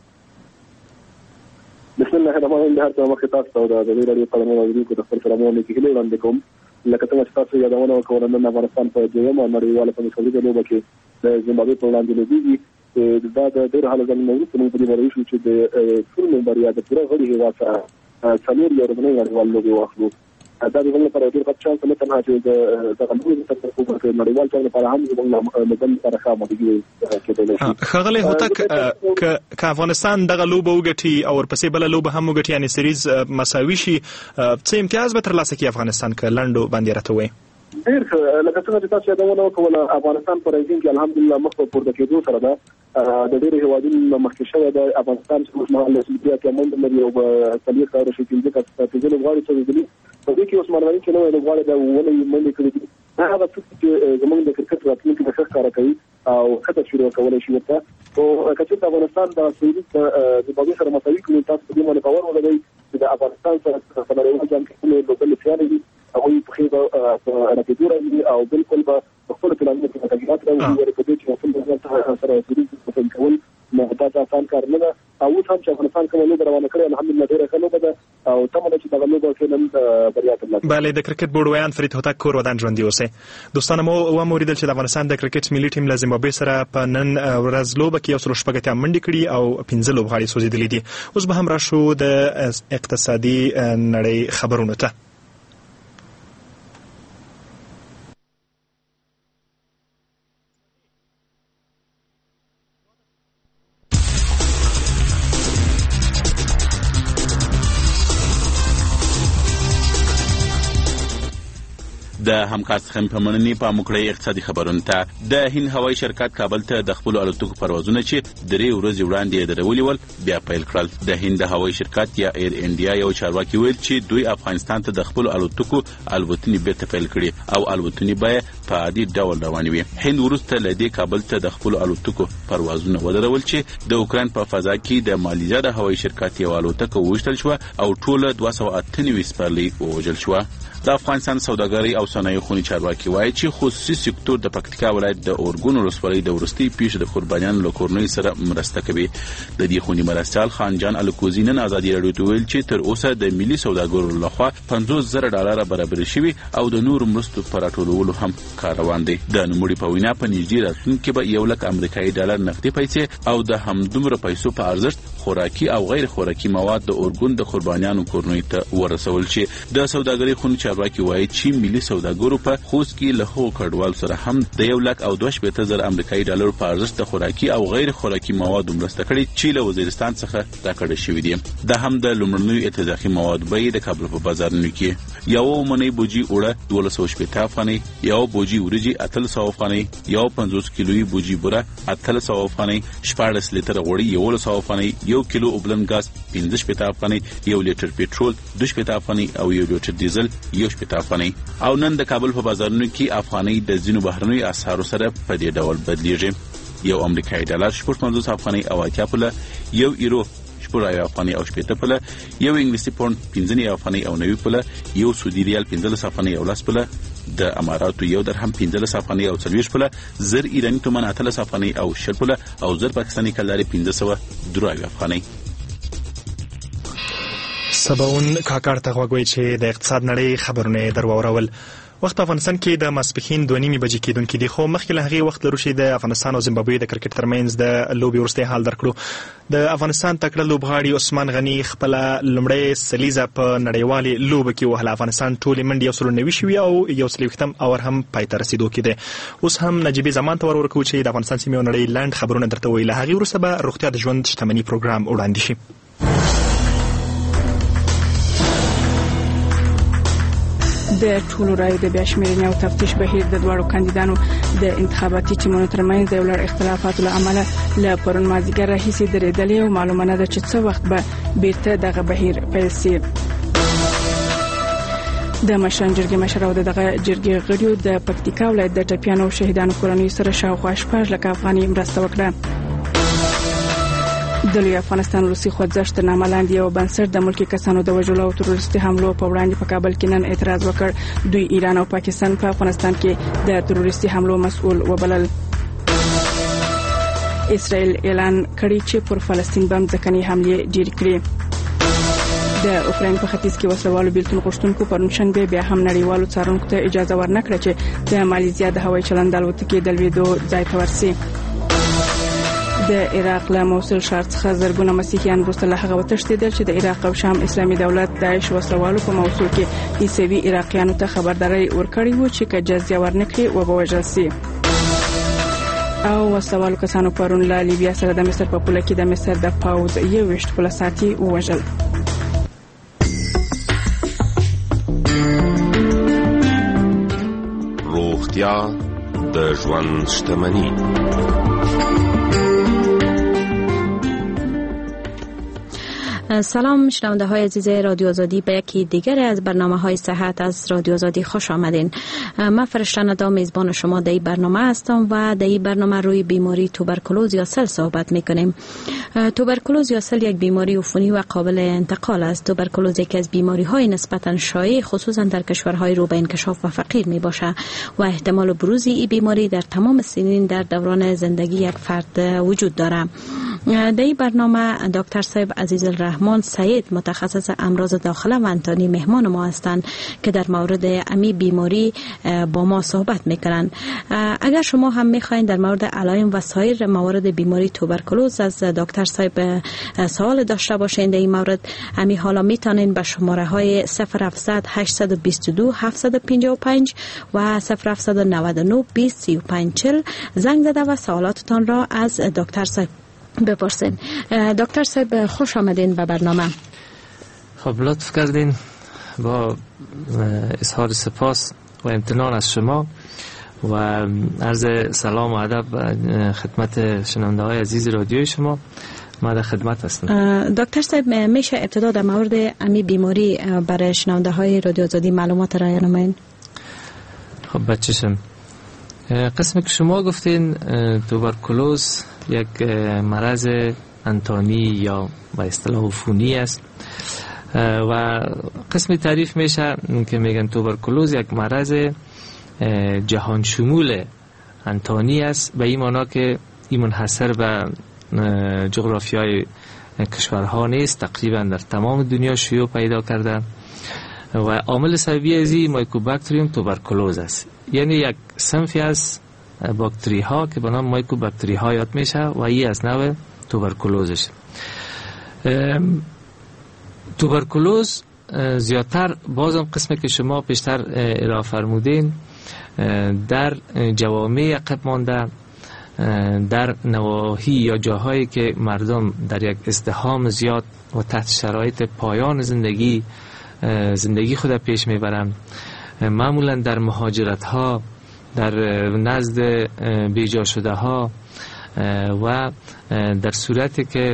بسم الله الرحمن الرحیم. هر څه مخکې تاسو ته د دې راډیو په اړه موضوع کو د خپل سلامونه کې هیله وړاندې کوم. لکه څنګه چې تاسو یادونه وکړه نن افغانستان په دویمه نړیواله پنځه لوبه کې د زیمبابوې په وړاندې لوبېږي. دا د ډېر حال ځان موضوع په دې باندې شو چې د ټول ممبر یا د پوره غړي هیواد سره څلور ورځې نړیواله لوبه واخلو. دا د موږ لپاره ډېر ښه چانس نه تنها چې د غلطۍ تر څو په نړیوال ټول لپاره هم موږ مدن سره خامو دي کېدل. خغلی هوتک ک افغانستان دغه لوبه وګټي او ورپسې بل لوبه هم وګټي یعنی سریز مساوي شي څه امتیاز به ترلاسه کړي افغانستان ک لنډو باندې راته وایي؟ ډېر لکه څنګه چې تاسو یادونه وکړه افغانستان په رینګ کې الحمدلله مخ په پورته کېدو سره ده. د ډېرو هیوادونو مخکې شوی د افغانستان چې اوسمهال له سلبیا کې منډه لري او په څلور کارو شي چې د لوبغاړي څه دي په دې کې عثمان غني چې نو لوبغاړي د ولې منډه کړې دي هغه څه چې زموږ د کرکټ راتلونکي د ښه کار کوي او خطر شروع کولای شي ورته. او کچې افغانستان د سعودي د زیمبابوې سره مساوي کړي تاسو په دې باندې باور ولرئ چې د افغانستان سره په نړیوال جام کې لوبل فعال دي هغه په خېبه راکېدو راځي او بالکل په خپل پلانونو کې تغیرات راوړي ورته چې خپل ځان سره سعودي په کول نه دا آسان کار نه ده. او هم چې افغانستان کومه لوبه روانه کړې الحمدلله ډېره ښه لوبه ده او تمه ده چې دغه لوبه کې نن بریا ترلاسه کړي. بله د کرکټ بورډ ویان فرید هوتک کور ودان ژوندي اوسئ. دوستانو مو وموریدل چې د افغانستان د کرکټ ملي ټیم له زیمبابوې سره په نن ورځ لوبه کې 116 منډې کړي او 15 لوبغاړي سوځېدلي دي. اوس به هم راشو د اقتصادي نړۍ خبرونو ته. د همکار څخه په مننې په مکړې اقتصادي خبرونه ته د هند هوایي شرکت کابل ته د خپل الوتکو پروازونه چې 3 ورځې وړاندې درولي ول بیا پیل کړل. د هند هوایي شرکت یا ایر انډیا یو چارواکي ویل چې دوی افغانستان ته د خپل الوتکو الوتنې بیرته پیل کړي او الوتنې به په عادي ډول روانې وي. هند وروسته له دې کابل ته د خپل الوتکو پروازونه ودرول چې د اوکراین په فضا کې د مالیزیا د هوایي شرکت یو الوتکه وشتل شو او ټول 298 سپرلی ووژل شو. د افغانستان سوداګرۍ او صنایع خونی چارواکي وایي چې خصوصي سکتور د پکتیکا ولایت د اورګون ولسوالۍ د ورستي پیښې د قربانیانو له کورنۍ سره مرسته کوي. د دې خونی مرستیال خانجان الکوزی نن ازادي راډیو ته ویل چې تر اوسه د ملي سوداګرو لخوا $50,000 برابر شوي او د نور مرستو پر راټولولو هم کار روان دی. د نوموړي په وینا په نږدې راتلونکي کې به $100,000 امریکایي ډالر نقدي پیسې او د همدومره پیسو په ارزښت خوراکي او غیر خوراکي مواد د اورګون د قربانیانو کورنۍ ته ورسول شي. د سوداګرۍ خونې چارواکي وایي چې ملي سوداګرو په خوست کې له هغو کډوالو سره هم د 1,02,000 امریکایي ډالر په ارزښت د خوراکي او غیر خوراکي موادو مرسته کړې چې له وزیرستان څخه راکړل شوې دي. دا هم د لومړنیو اتضاحي موادو بیې د کابل په بازارونو کې یو منۍ بوجي اوړه 1280 افغانۍ، یو بوجي وریجې 800 افغانۍ، یو 50 کیلویي بوجي بوره 800 افغانۍ، 14 لیتره غوړي 1100 افغانۍ، 1 کیلو اوبلن غاز 15 افغانۍ، 1 لیټر پټرول 2 افغانۍ او 1 لیټر ډیزل 1 افغانۍ. او نن د کابل په بازارونو کې افغانۍ د ځینو بهرنیو اسعارو سره په دې ډول بدلیږي. یو امریکایي ډالر 50 افغانۍ او 80 پوله، یو یورو 40 افغانۍ او 80 پوله، یو انګلیسي پوند 15 افغانۍ او 90 پوله، یو سعودي ریال 15 افغانۍ او 10 پوله، د اماراتو یو درهم 15 افغانۍ او 40 پوله، زر ایرانی تومان 18 افغانۍ او 10 پوله او زر پاکستاني کلدارې 1502 افغانۍ. سباون کاکړ ته غوږ چې د اقتصاد نړۍ خبرونه درواورول. وخت افغانستان کې د ماسپښین 2:30 بجې کېدونکې دي، خو مخکې له هغې وخت لرو چې د افغانستان او زیمبابوې د کرکټ ترمنځ د لوبې وروستی حال درکړو. د افغانستان تکړه لوبغاړي عثمان غني خپله لومړۍ سلیزه په نړیوالې لوبه کې وهله. افغانستان ټولې منډې 190 شوي او 130 اور هم پای ته رسېدو کې دی. اوس هم نجیبې زمان ته ورکوو چې د افغانستان سیمې او نړۍ لنډ خبرونه درته وایي. له هغې وروسته به روغتیا د ژوند شتمني پروګرام وړاندې شي. د ټولو رایو د بیا شمېرنې او تفتیش بهیر د دواړو کاندیدانو د انتخاباتي ټیمونو ترمنځ د یو لړ اختلافاتو له امله له پرون مازدیګر راهیسې درېدلې او معلومه نه ده چې څه وخت به بیرته دغه بهیر پیل شي. د مشران جرګې مشر او دغه جرګې غړیو د پکتیکا ولایت د ټپیانو او شهیدانو کورنیو سره شاوخوا 6 لک افغانۍ مرسته وکړه. د لوی افغانستان روسي خوځښت تر نامه لاندې یو بنسټ د ملکي کسانو د وژلو او تروریستي حملو په وړاندې په کابل کې نن اعتراض وکړ. دوی ایران او پاکستان په افغانستان کې د تروریستي حملو مسؤل وبلل. اسرائیل اعلان کړی چې پر فلسطین بم ځکني حملې ډېرې کړې. د اوکراین په ختیځ کې وسلوالو بیلتون غوښتونکو پرون شنبه بیا هم نړیوالو څارونکو ته اجازه ورنکړه چې د مالیزیا د هوایي چلند الوتکې د لوېدو ځای ته ورسي. د عراق له موصل ښار څخه زرګونه مسیحیان وروسته له هغه وتښتېدل چې د عراق او شام اسلامي دولت داعش وسلوالو په موصل کې عیسوي عراقیانو ته خبرداری ورکړی و چې که جزیه ورنکړي وبوژل شي. او وسلوالو کسانو پرون له لیبیا سره د مصر په پوله کې د مصر د پوځ 21 پوله ساتي ووژل. روغتیا د ژوند شتمنی. سلام شنونده های عزیز رادیو آزادی، به یکی دیگر از برنامه های صحت از رادیو آزادی خوش آمدین. من فرشته ندا میزبان شما در این برنامه هستم و در این برنامه روی بیماری توبرکلوز یا سل صحبت میکنیم. توبرکلوز یا سل یک بیماری عفونی و قابل انتقال است. توبرکلوز یکی از بیماری های نسبتا شایع خصوصا در کشورهای رو به انکشاف و فقیر می باشه و احتمال بروز این بیماری در تمام سنین در دوران زندگی یک فرد وجود داره. در این برنامه دکتر صاحب عزیز الرحمن سید متخصص امراض داخله و انتانی مهمان ما هستند که در مورد امی بیماری با ما صحبت میکنند. اگر شما هم میخواین در مورد علائم و سایر موارد بیماری توبرکلوز از دکتر صاحب سوال داشته باشین، در این مورد امی حالا میتونین به شماره های 0700 822 755 و 0799 20 35 40 زنگ زده و سوالاتتان را از دکتر صاحب بپرسین. دکتر صاحب خوش آمدین به برنامه. خب لطف کردین. با اظهار سپاس و امتنان از شما و عرض سلام و ادب خدمت شنونده های عزیز رادیوی شما. ما در خدمت هستم. دکتر صاحب میشه ابتدا در مورد امی بیماری برای شنونده های رادیو آزادی معلومات را ارائه؟ خب بچشم. قسمی که شما گفتین توبرکلوز یک مرض انتانی یا به اصطلاح عفونی است و قسمی تعریف میشه که میگن توبرکلوز یک مرض جهان شمول انتانی است، به این معنی که این منحصر به جغرافیای کشورها نیست، تقریبا در تمام دنیا شیوع پیدا کرده و عامل سببی از این مایکوباکتریوم توبرکلوز است. یعنی یک صنفی از باکتری ها که به نام مایکوباکتری ها یاد میشه و این از نوع توبرکلوزش. توبرکلوز زیادتر بازم قسمی که شما پیشتر ارائه فرمودین در جوامع عقب مانده، در نواحی یا جاهایی که مردم در یک ازدحام زیاد و تحت شرایط پایان زندگی خود پیش میبرند، معمولا در مهاجرت ها، در نزد بیجا شده ها و در صورتی که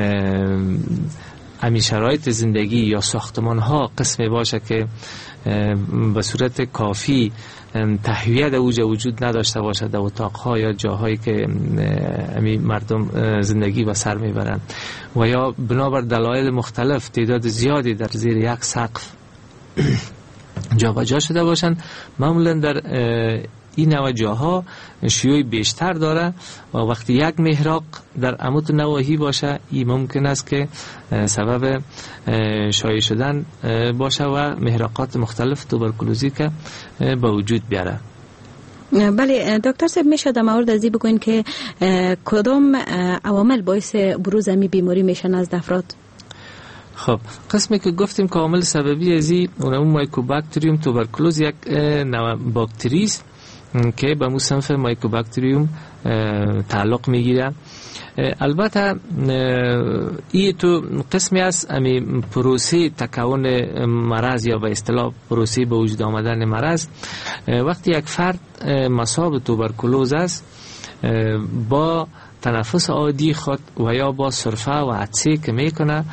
امی شرایط زندگی یا ساختمان ها قسمی باشه که به صورت کافی تهویه در اوجه وجود نداشته باشد در اتاق ها یا جاهایی که امی مردم زندگی به سر میبرند و یا بنابر دلایل مختلف تعداد زیادی در زیر یک سقف جابجا شده باشند، معمولا در این نوع جاها شیوع بیشتر داره و وقتی یک محراق در عمود نواحی باشه این ممکن است که سبب شایع شدن باشه و محراقات مختلف توبرکلوزی که به وجود بیاره. بله دکتر صاحب، میشه در مورد ازی بگوین که کدام عوامل باعث بروز امی بیماری میشن از افراد؟ خب قسمی که گفتیم که عامل سببی ازی اونم مایکوباکتریوم توبرکلوز یک نوع باکتری است که به مصنف مایکوباکتریوم تعلق میگیره. البته این تو قسمی از امی پروسه تکون مرض یا به اصطلاح پروسه به وجود آمدن مرض، وقتی یک فرد مصاب توبرکلوز است با تنفس عادی خود و یا با سرفه و عطسه که میکنه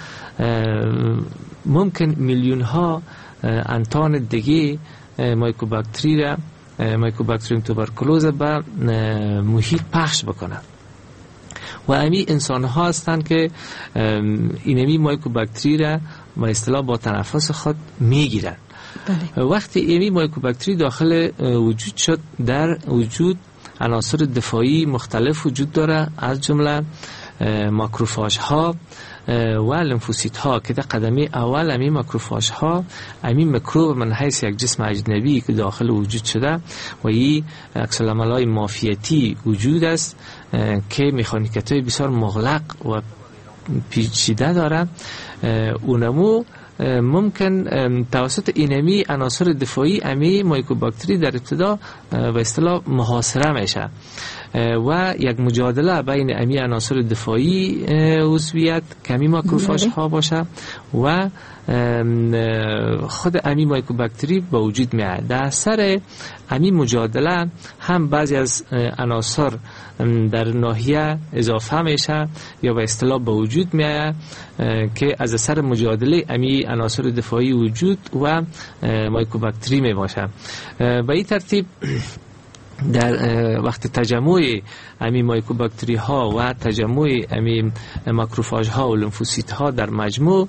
ممکن میلیون ها انتان دیگه مایکوباکتریوم توبرکلوز به محیط پخش بکنه و امی انسان ها هستند که اینمی مایکوباکتری را به اصطلاح با تنفس خود میگیرن. وقتی ایمی مایکوباکتری داخل وجود شد، در وجود عناصر دفاعی مختلف وجود داره، از جمله ماکروفاژ ها و لمفوسیت ها که در قدمی اول امی ماکروفاژ ها امی میکروب من حیث یک جسم اجنبی که داخل وجود شده و این عکس العمل‌های مافیتی وجود است که مکانیکت های بسیار مغلق و پیچیده داره. اونمو ممکن توسط اینمی عناصر دفاعی امی مایکوباکتری در ابتدا به اصطلاح محاصره میشه و یک مجادله بین امی عناصر دفاعی عضویت که امی ماکروفاژ ها باشه و خود امی مایکوباکتری به وجود میاد. در اثر امی مجادله هم بعضی از عناصر در ناحیه اضافه میشه یا به اصطلاح به وجود میاد که از اثر مجادله امی عناصر دفاعی وجود و مایکوباکتری می باشه. به این ترتیب در وقت تجمع امی مایکوباکتری ها و تجمع امی ماکروفاژ ها و لمفوسیت ها در مجموع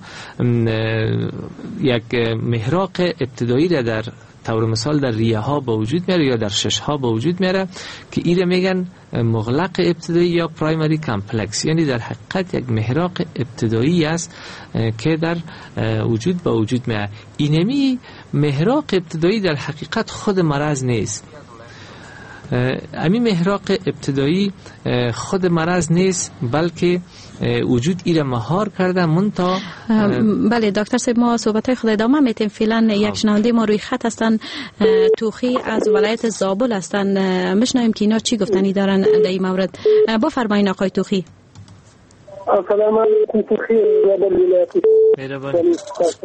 یک محراق ابتدایی را در طور مثال در ریه ها با وجود میاره یا در شش ها با وجود میاره که ایره میگن مغلق ابتدایی یا پرایمری کامپلکس، یعنی در حقیقت یک محراق ابتدایی است که در وجود با وجود میاره. اینمی محراق ابتدایی در حقیقت خود مرض نیست. امی محراق ابتدایی خود مرض نیست بلکه وجود ایره مهار کرده منتا. بله دکتر صاحب، ما صحبت‌های خود ادامه میتیم. فعلا یک شنونده ما روی خط هستن، توخی از ولایت زابل هستن، میشنویم که اینا چی گفتنی دارن در این مورد. بفرمایید آقای توخی. السلام علیکم. توخی زابل ولایت. مهربانی.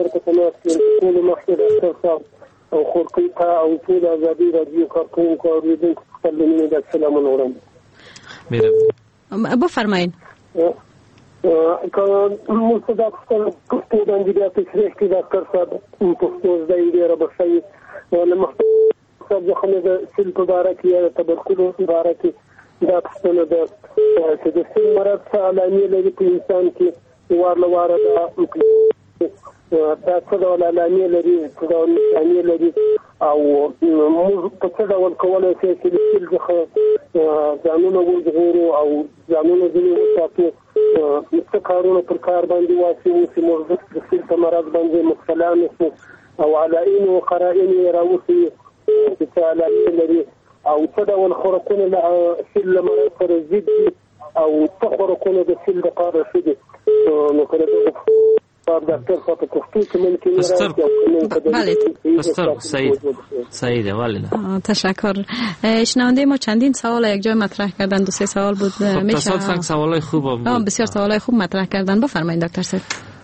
او خورقیقه او ټول ازادي راډیو کارکونکو اوریدونکو خپل مینه د سلامونه وړم. بفرمایئ. که مصدق پښتو باندې بیا تشریح کې ډاکټر صاحب پښتو زده یې ډېره بښي له صاحب زخمې د سیل په باره کې یا د تبرکلوز په باره کې دا پوښتنه ده چې د سیل مرض څه علامې لري په انسان کې وار له واره دا څه ډول علامې لري، څه ډول نښانې لري او موږ په څه ډول کولی شو چې د سیل څخه ځانونه وژغورو او ځانونه ځینې وساتو، څه کارونه پر کار باندې واچوو چې موږ د سیل په مرض باندې مبتلا نه شو او علائم او قرائن یې راوښیي چې څه علامې لري او څه ډول خوراکونه له سیل له مرض سره ضد دي او تخرقونه د سیل د قاره شدي نو کله دکتر خاطر پښتو کې ممکن بله پستر سعیده والله تشکر. شنونده ما چندین سوال یک جای مطرح کردن، 2-3 سوال بود. تصادفاً سوالای خوب بود. بسیار سوالای خوب مطرح کردن. بفرمایید دکتر صاحب.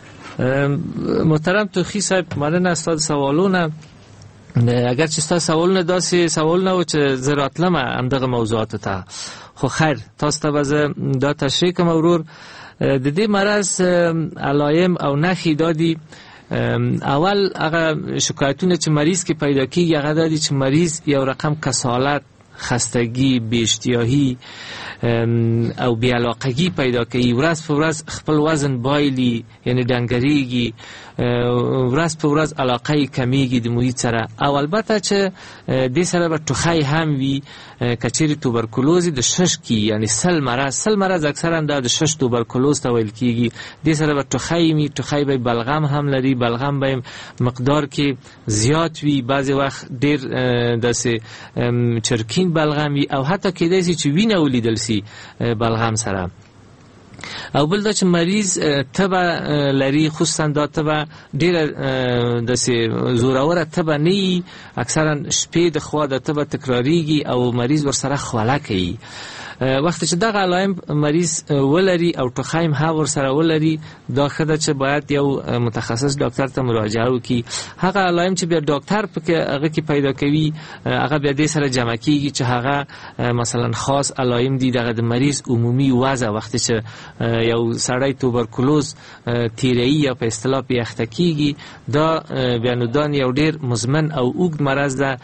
محترم توخی صاحب مالن استاد سوالونه اگر چې تاسو سوالونه داسې سوالونه و چې زراتلمه همدغه موضوعات ته خو خیر تاسو ته به دا تشریح کوم ورور. د دې مرض علایم او نښې دادي. اول هغه شکایتونه چې مریض کې پیدا کیږي هغه دادي چې مریض یو رقم کسالت، خستگی، بی‌اشتیاهی او بی‌علاقگی پیدا کوي. ورځ په ورځ خپل وزن بایلي، یعنی ډنګریږي، ورځ په ورځ علاقه یې کمیږي د محیط سره. او البته چې دې سره به ټوخی هم وي. کچېرې توبرکلوز د شش کې یعنی سل مرض اکثرا د شش توبرکلوز ته ویل کېږي. دې سره به ټوخی وي، ټوخی به بلغم هم لري، بلغم به مقدار کې زیات وي، بعضې وخت ډېر داسې چرکین بلغم وي او حتی کېدای شي چې وینه ولیدل سي بلغم سره. او بل دا چې مریض تبه لري، خصوصا دا تبه ډیره داسې زوروره تبه نه وي، اکثرا شپې د خوا د تبه تکراریږي او مریض ورسره خوله کوي. وخت چې دغه علائم مریض ولري او ټوخی هم ورسره ولري، دا ښه ده چې باید یو متخصص ډاکټر ته مراجعه وکړي. هغه علائم چې بیا ډاکټر هغه کې پیدا کوي هغه بیا دې سره جمع کېږي چې هغه مثلا خاص علائم دي دغه د مریض عمومي وضع. وخت چې یو سړی توبرکلوز تیره‌ای یا په اصطلاح پیښته کېږي، دا بیا نو دا یو ډېر مزمن او اوږد مرض ده.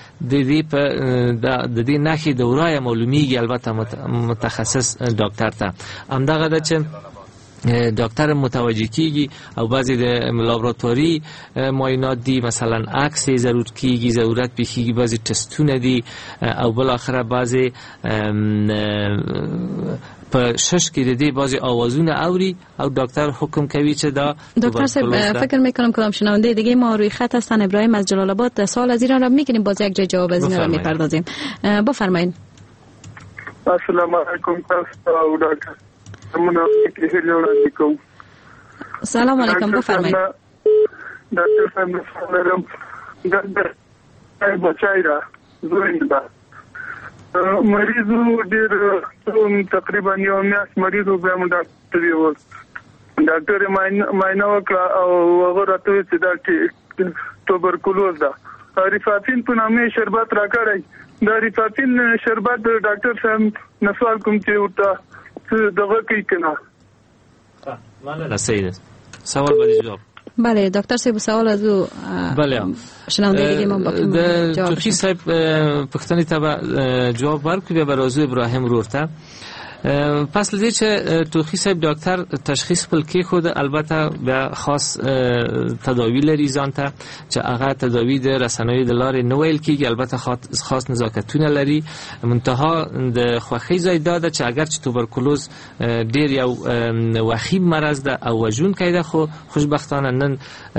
د دې نښې د ورایه معلومیږي البته متخصص ډاکټر ته. همدغه ده چې ډاکټر متوجه کیږي او بعضی د لابراتواري معاینات دي، مثلا عکس ضرورت کیږي، ضرورت پیږي، بعضی تستونه دي او بل اخره بعضی په شش کې د دې بعضی آوازونه اوري او ډاکټر حکم کوي چې دا دکتر صاحب فکر میکنم کدام شنونده دیگه ما روی خط هستن. ابراهیم از جلال آباد سوال از ایران را میکنیم، باز یک جای جواب از این را میپردازیم. بفرمایید. السلام علیکم تاسو ډاکټر موږ کې هیله کوم. سلام علیکم بفرمایید. ډاکټر صاحب سلام ډاکټر بچای را زویندا مریضو ډیر تقریبا یو میاشت مریضو به موږ ډاکټر معاینه وکړه او هغه راته چې دا توبرکلوز ده. ریفاپین په نامه شربت راکړی. دا ریفاپین شربت ډاکټر صاحب نسوال کوم چې ورته دغه کوي کنه. مننه سید. سوال باندې جواب. بله دکتر صاحب سوال از او بله شنونده دیگه ما د توخی صاحب پښتني ته جواب ورکړي به راځو ابراهیم ورته. پس لدی چې توخی صاحب ډاکټر تشخیص خپل کې خود البته بیا خاص تداوی لري ځان ته چې هغه تداوی د رسنوي د لارې نه ویل کېږي، البته خاص نزاکتونه لري. منتها د خوښۍ ځای دا ده چې اگر چې توبرکلوز ډیر یو وخیم مرض ده او وژونکی ده، خو خوشبختانه نن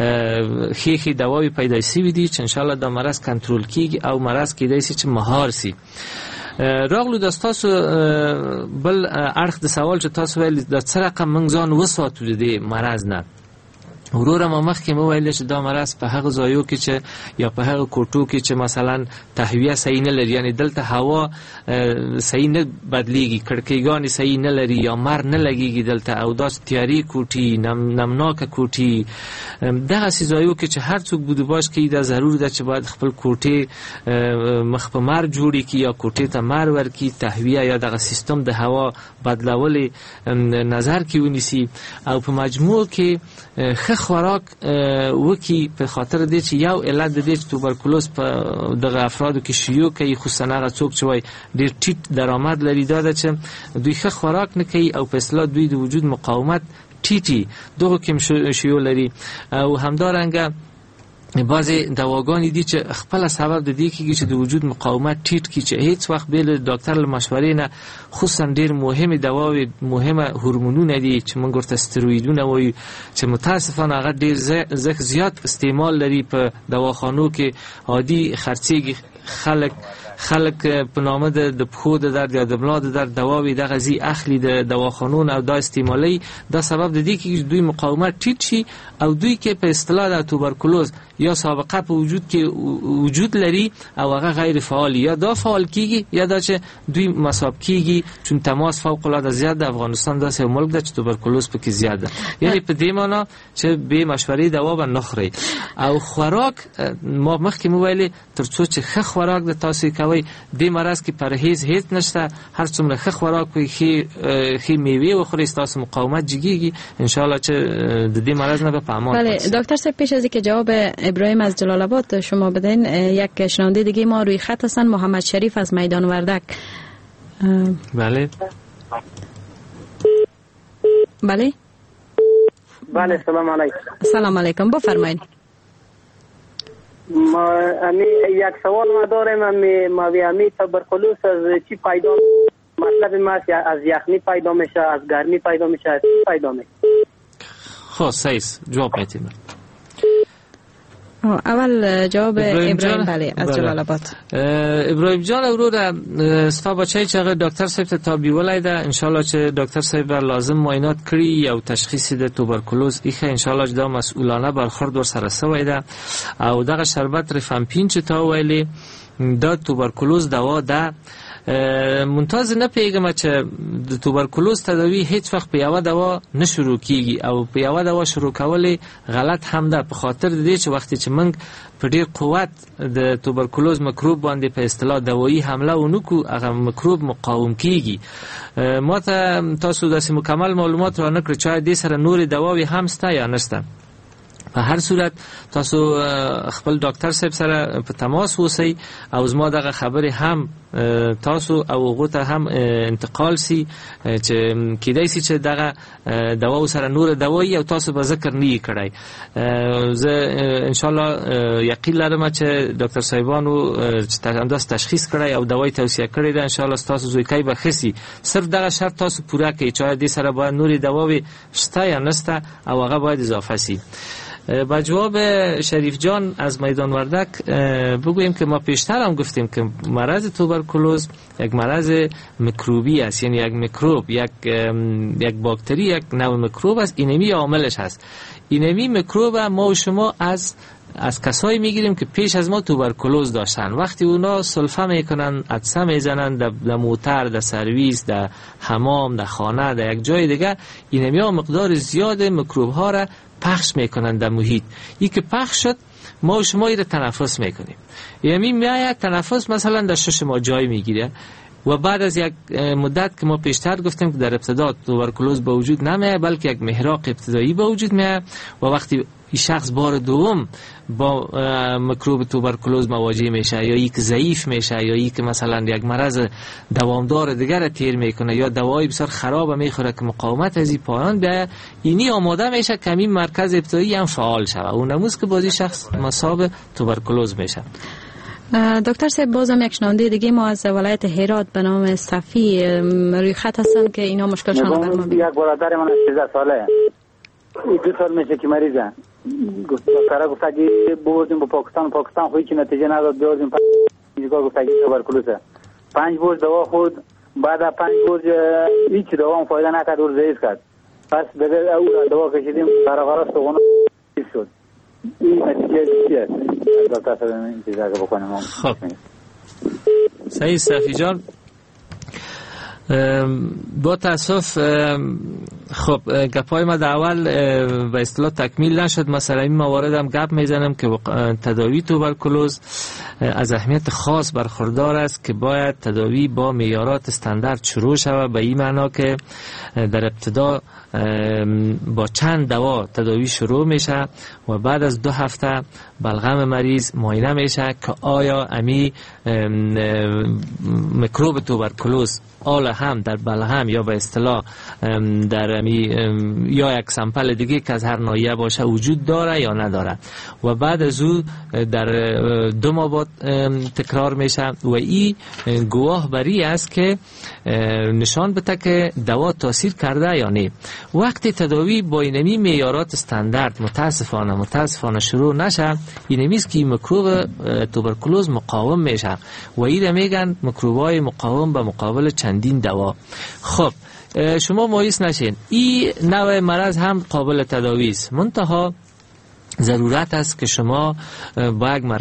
ښې دواوې پیدا شوي دي چې انشاءالله دا مرض کنټرول کېږي او مرض کېدای شي چې مهار شي. راغلو د تاسو بل اړخ د سوال چې تاسو ویل د څه رقم موږ ځان وساتو د دې مرض نه. وروره ما مخکې مو ویل چې دا مرض په هغه ځایو کې چې یا په هغه کوټو کې چې مثلا تهویه صحیح نه لري، یعنی دلته هوا صحیح نه بدلیږي، کړکیګانې صحیح نه لري یا مر نه لګیږي دلته، او داس تیاری کوټي نمناک کوټي، دغه ځایو کې چې هر څوک بده باش کې دا ضرور ده چې باید خپل کوټې مخ په مر جوړي کی یا کوټې ته مر ورکی، تهویه یا دغه سیستم د هوا بدلول نظر کې ونیسي او په مجموع کې خوراک وکي په خاطر دې چې یو علت د دې چې توبرکلوز په دغه افرادو کې شیوع کوي، خصوصا هغه څوک چې وای ډېر ټیټ درآمد لري، دا ده چې دوی ښه خوراک نه کوي او په اصطلاح دوی د وجود مقاومت ټیټي دغه کې شیوع لري. او همدارنګه بعضی دواګانې دي چې خپل سبب د دې کېږي چې د وجود مقاومت ټیټ کړي، چې هیڅ وخت به له ډاکټر له مشورې نه، خصوصا ډېر مهمه دواوې مهمه هورمونونه دي چې موږ ورته استرویدونه وایو چې متاسفانه هغه ډېر زیات استعمال لري په دواخانو کې، عادي خرڅېږي، خلک خلک په نامه د پښو د درد یا د ملا د درد دواوی د غزي اخلي د دواخانون او د استعمالي دا سبب د دې کې دوی مقاومت ټیټ شي او دوی کې په اصطلاح د توبرکلوز یا سابقه په وجود کې وجود لري او هغه غیر فعال یا دا فعال کیږي یا دا چې دوی مصاب کیږي چون تماس فوق العاده زیات د افغانستان داسې ملک ده چې توبرکلوز پکې زیات ده یعنی په دې معنی چې به مشورې دوا به نخوري او خوراک ما مخکې مو ویلي ترڅو چې ښه خوراک د تاسو کوي د مرز کې پرهیز هیڅ نشته هر څومره ښه خوراک کوي خې میوه وخوري تاسو مقاومت جګیږي ان شاء الله چې د دې مرز نه به په امان بله دکتر صاحب پیش از اینکه جواب ابراهیم از جلال آباد شما بدین یک شنونده دیگه ما روی خط هستن محمد شریف از میدان وردک بله بله بله سلام علیکم سلام علیکم بفرمایید یک سوال ما دارم امی توبرکلوز از چی پیدا مطلب ما از یخنی پیدا میشه از گرمی پیدا میشه از چی پیدا میشه خب سیس جواب میتیم اول جواب ابراهیم بله از جلال آباد ابراهیم جان ورور ستا بچه چې ډاکټر صاحب ته تابع ولیده ان شاء الله چې ډاکټر صاحب لازم معاینات کړي او تشخیص د توبرکلوز ایخه ان شاء الله دا مسئولانه برخورد ور سره سوی ده او دغه شربت ریفامپین چې تا ویلي دا توبرکلوز دوا ده منتظر نه پیګم چې د توبرکلوز تداوی هیڅ وخت په یو دوا نشروع کیږي او په یو دوا شروع کول غلط هم ده په خاطر دې چې وخت چې موږ په ډیر قوت د توبرکلوز میکروب باندې په اصطلاح دوایی حمله ونکو هغه میکروب مقاوم کیږي ما ته تاسو داسې مکمل معلومات را نکړی چې دې سره نور دواوی هم سته یا نشته په هر صورت تاسو خپل ډاکټر صاحب سره په تماس اوسئ او زما دغه خبره هم تاسو او غوته هم انتقال سي چې کیدای سي چې دغه دوا سره نور دوایی او تاسو به ذکر نه کړای زه ان شاء الله یقین لرم چې ډاکټر صاحبانو چې انداز تشخیص کړای او دوای توصیه کړی ده ان شاء الله تاسو زوی کای به خسي صرف دغه شرط تاسو پوره کړئ چې دې سره باید نور دواوی شته یا نشته او هغه باید اضافه سي با جواب شریف جان از میدان وردک بگوییم که ما پیشتر هم گفتیم که مرض توبرکلوز یک مرض میکروبی است یعنی یک میکروب یک باکتری یک نوع میکروب است اینمی عاملش هست اینمی میکروب ما و شما از کسایی میگیریم که پیش از ما توبرکلوز داشتن وقتی اونا سلفه میکنن عطسه میزنن در موتر در سرویس در حمام در خانه در یک جای دیگه اینمی ها مقدار زیاد میکروب ها را پخش میکنن در محیط ای که پخش شد ما و شما را تنفس میکنیم یعنی میآید تنفس مثلا در شش ماه جای میگیره و بعد از یک مدت که ما پیشتر گفتیم که در ابتدا توبرکلوز به وجود نمیاد بلکه یک محراق ابتدایی به وجود میاد و وقتی این شخص بار دوم با میکروب توبرکلوز مواجه میشه یا یک ضعیف میشه یا یک مثلا یک مرض دوامدار دیگر تیر میکنه یا دوایی بسیار خراب میخوره که مقاومت از این پایان بیاید اینی آماده میشه که این مرکز ابتدایی هم فعال شود اون نموز که بازی شخص مصاب توبرکلوز میشه. دکتر صاحب بازم یک شنونده دیگه ما از ولایت هرات به نام صفی روی خط هستن که اینا مشکلشان رو برام یک برادر من 13 ساله 2 سال میشه که مریضه دکتر گفت که بردیم به پاکستان خویی که نتیجه نداد بردیم اینجا گفت که توبرکلوزه 5 برج دوا خورد بعد 5 برج هیچ دوا هم فایده نکرد و ضعیف کرد پس دیگه او دوا کشیدیم برقرار سوغون شد این نتیجه چیه دکتر صاحب انتظار بکنیم خب صحیح صفی جان با تاسف خب گپای ما در اول به اصطلاح تکمیل نشد مثلا این موارد هم گپ میزنم که تداوی توبرکلوز از اهمیت خاص برخوردار است که باید تداوی با معیارات استاندارد شروع شود به این معنا که در ابتدا با چند دوا تداوی شروع میشه و بعد از 2 هفته بلغم مریض معاینه میشه که آیا امی میکروب توبرکلوز آل بلغم یا به اصطلاح در یا یک سمپل دیگه که از هر ناحیه باشه وجود داره یا نداره و بعد از او در 2 ماه بعد تکرار میشه و این گواه بری است که نشان بده که دوا تاثیر کرده یا نه. وقتی تداوی با اینمی معیارات استاندارد متاسفانه شروع نشه، اینمی است که میکروب توبرکولوز مقاوم میشه و این میگن میکروبای مقاوم به مقابل چندین دوا. خب شما مایوس نشین، این نوع مرض هم قابل تداوی است، منتها ضرورت است که شما با یک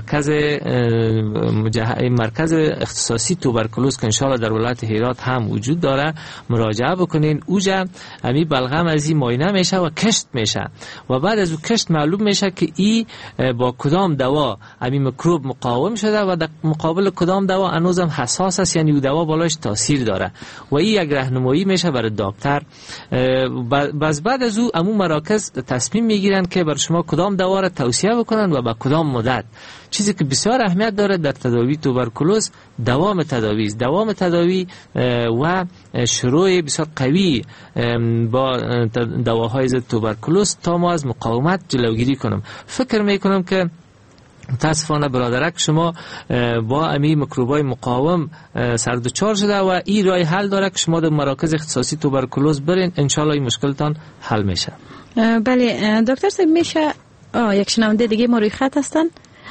مرکز اختصاصی توبرکلوز که انشاءالله در ولایت هرات هم وجود داره مراجعه بکنین. اوجا امی بلغم از این معاینه میشه و کشت میشه و بعد از او کشت معلوم میشه که ای با کدام دوا امی میکروب مقاوم شده و در مقابل کدام دوا هنوزم حساس است، یعنی او دوا بالاش تاثیر داره و این یک راهنمایی میشه برای دکتر. بس بعد از او امو مراکز تصمیم میگیرن که بر شما کدام دوا را توصیه بکنن و با کدام مدت. چیزی که بسیار اهمیت داره در تداوی توبرکولوز دوام تداوی و شروع بسیار قوی با دواهای ضد توبرکولوز تا ما از مقاومت جلوگیری کنم. فکر میکنم که متاسفانه برادرک شما با امی میکروبای مقاوم سردوچار شده و این راه حل داره که شما در مراکز اختصاصی توبرکولوز برین، انشالله این مشکلتان حل میشه. بله دکتر صاحب، میشه یک شنونده دیگه ما روی خط هستن؟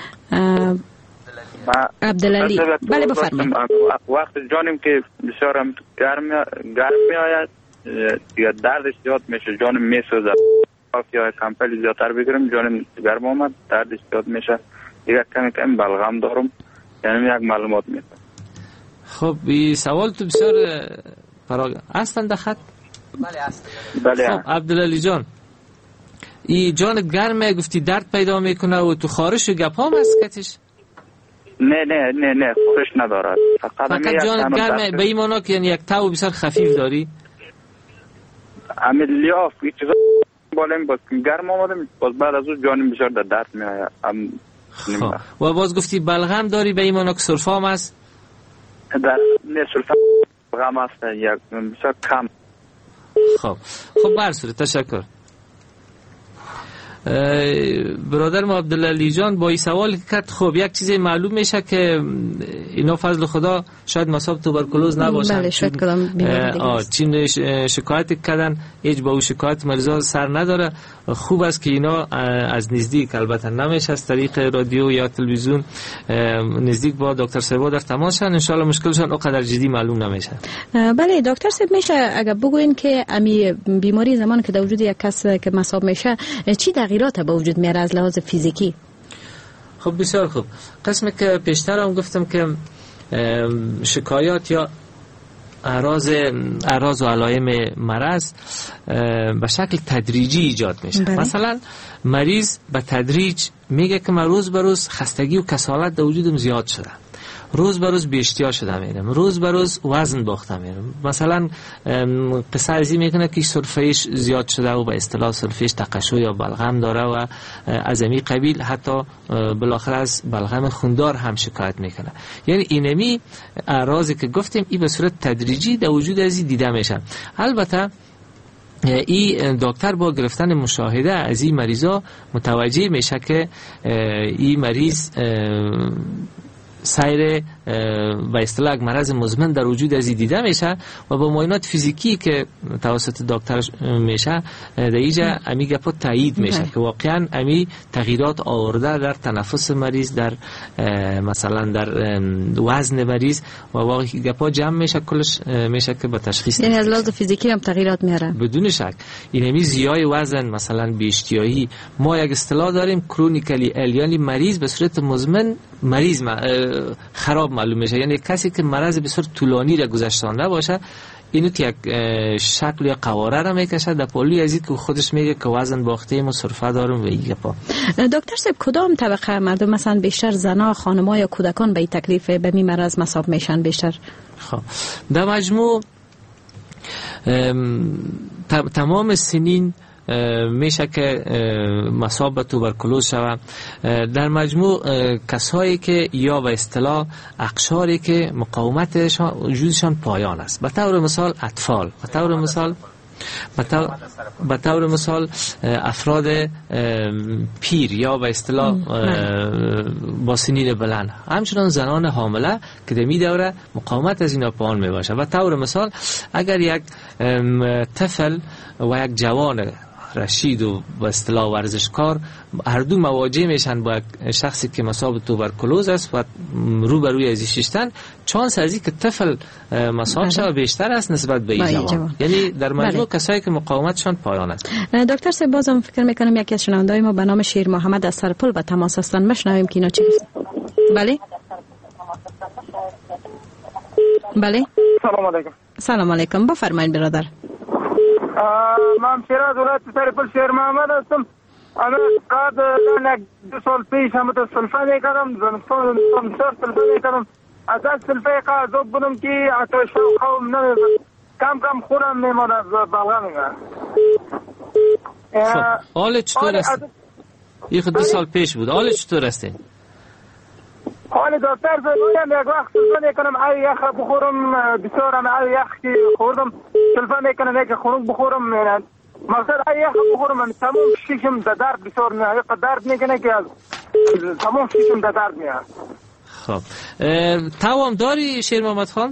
عبدالعلی. بله بفرمایید. وقت جانم که بسیارم گرم میآید یا دردش زیاد میشه، جانم میسوزه، یا کمپلی زیادتر بگیرم جانم گرم آمد دردش زیاد میشه، یک کمی بلغم دارم، یعنی یک معلومات میده. خب این سوال تو بسیار هستن در خط؟ بله هستن. بله. خب عبدالعلی جان، ای جانت گرمه، گفتی درد پیدا میکنه و تو خارش و گپام هست کتش؟ نه خارش نداره، فقط جانت گرمه به این مانا که یعنی یک تاو بسیار خفیف داری؟ لیاف این چیزا بالیم باز گرم آمدم، باز بعد از اون جانم بسیار در درد میآید. خب و باز گفتی بلغم داری، به این مانا که سرفام هست؟ نه سرفام بلغم هست یک بسیار کم. خب برسوره، تشکر. برادر ما عبدالعلی جان با این سوال کرد، خب یک چیزی معلوم میشه که اینا فضل خدا شاید مصاب توبرکولوز نباشن. بله شاید کدام بیماری دیگه است. چین شکایت کردن هیچ با او شکایت مریضا سر نداره. خوب است که اینا از نزدیک، البته نمیشه از طریق رادیو یا تلویزیون، نزدیک با دکتر صاحب در تماس شن، ان شاء الله مشکلشون اونقدر جدی معلوم نمیشه. بله دکتر صاحب، میشه اگر بگوین که امی بیماری زمان که در وجود یک کس که مصاب میشه چی تغییرات به وجود میاره از لحاظ فیزیکی؟ خب بسیار خوب. قسمی که پیشتر هم گفتم که شکایات یا اعراض و علائم مرض به شکل تدریجی ایجاد میشه. بله. مثلا مریض به تدریج میگه که من روز به روز خستگی و کسالت در وجودم زیاد شده، روز به روز بی‌اشتها شده میرم، روز به روز وزن باخته میرم. مثلا قصه ازی میکنه که سرفهش زیاد شده و به اصطلاح سرفهش تقشو یا بلغم داره و از امی قبیل حتی بالاخره از بلغم خوندار هم شکایت میکنه. یعنی اینمی اعراضی که گفتیم این به صورت تدریجی در وجود ازی دیده میشه. البته این دکتر با گرفتن مشاهده از این مریضا متوجه میشه که این مریض سایر و اصطلاح مرض مزمن در وجود ازی دیده میشه و با معاینات فیزیکی که توسط دکتر میشه در اینجا امی گپا تایید میشه که واقعا امی تغییرات آورده در تنفس مریض، در مثلا در وزن مریض و واقعی گپا جمع میشه، کلش میشه که با تشخیص، یعنی از لحاظ فیزیکی هم تغییرات میاره بدون شک. این امی زیای وزن، مثلا بی‌اشتیاهی، ما یک اصطلاح داریم کرونیکلی ال، یعنی مریض به صورت مزمن مریض خراب معلوم میشه، یعنی کسی که مرض بسیار طولانی را گذشتانده باشه اینو یک شکل یا قواره را میکشه در پالی ازی که خودش میگه که وزن باختیم و سرفه دارم و این گپا. دکتر صاحب کدام طبقه مردم، مثلا بیشتر زنا، خانم‌ها یا کودکان به این تکلیف به می مرض مصاب میشن بیشتر؟ خب در مجموع تمام سنین میشه که مصاب به توبرکلوز شود. در مجموع کسایی که یا به اصطلاح اقشاری که مقاومتشان وجودشان پایان است، به طور مثال اطفال، به طور مثال افراد پیر یا به اصطلاح با سنین بلند، همچنان زنان حامله که در می دوره مقاومت از اینا پایان می باشه. به طور مثال اگر یک طفل و یک جوان رشید و به اصطلاح ورزشکار هر دو مواجه میشن با یک شخصی که مصاب توبرکلوز است و روبروی ازی شیشتن، چانس از این که طفل مصاب شود بیشتر است نسبت به این جوان. یعنی در مجموع کسایی که مقاومتشان پایان است. دکتر صاحب بازم فکر میکنم یکی از شنونده‌های ما به نام شیر محمد از سرپل به تماس هستند، مشنویم که اینا چی هست. بله بله سلام علیکم بفرمایید برادر. من شیراز ولایت سرپل شیر محمد هستم. انا قد 2 سال پیش هم تو سلفه میکردم، سلفه میکردم. از سلفه قد زود بودم که اتش خوام نمیزد، کم خونم میماند از بلغم میگرد. حال چطور است؟ یه 2 سال پیش بود. حال چطور است؟ حال دکتر زنویم یک وقت سلفه میکنم ای یخ بخورم بسیارم ای یخ که خوردم سلفه میکنم یک خونک بخورم میرد مقصد ای یخ بخورم تمام شیشم در درد بسیار میاد، یک درد میکنه که تمام شیشم در درد میاد. خب توام داری شیر محمد خان؟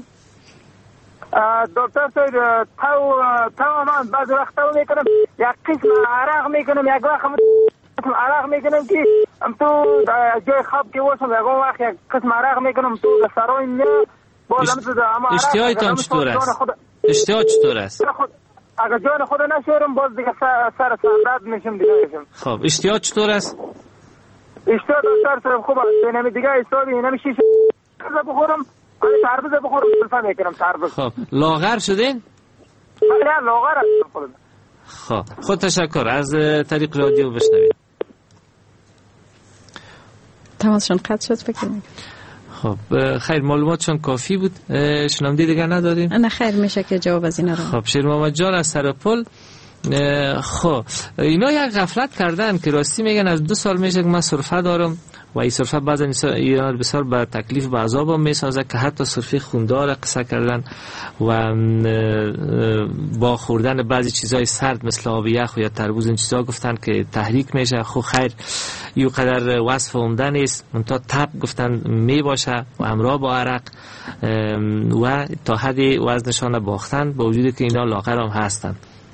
دکتر صاحب تو من بعض وقت تو میکنم یک قسم عرق میکنم، یک وقت عرق میکنم که تو جای خواب که واسم یک وقت یک قسم عرق میکنم تو سرای نیا بازم تو اشتیایتان چطور است؟ اشتیا چطور است؟ اگر جان خود نشورم باز دیگه سر درد میشم دیگه. خب اشتیا چطور است؟ اشتیا دکتر صاحب خوب است، اینم دیگه استاد اینم شیشه بخورم، تربوز بخورم سلفه میکنم تربوز. خب لاغر شدین؟ بله لاغر هستم. خود تشکر. از طریق رادیو بشنوید. تماسشان قطع شد فکر میکنم. خب خیر معلوماتشان کافی بود. شنونده دیگه نداریم؟ نه خیر میشه که جواب از اینا رو. خب شیر محمد جان از سرپل. خب اینا یک غفلت کردن که راستی میگن از 2 سال میشه که من سرفه دارم و این سرفه بعضا اینا بسیار به تکلیف به عذاب هم میسازه که حتی سرفه خوندار قصه کردن و با خوردن بعضی چیزای سرد مثل آب یخ یا تربوز این چیزا گفتن که تحریک میشه. خب خیر یو قدر وصف عمده نیست، منتها تب گفتن می باشه و همراه با عرق و تا حدی وزنشان باختن با وجودی که اینا لاغر هم هستن.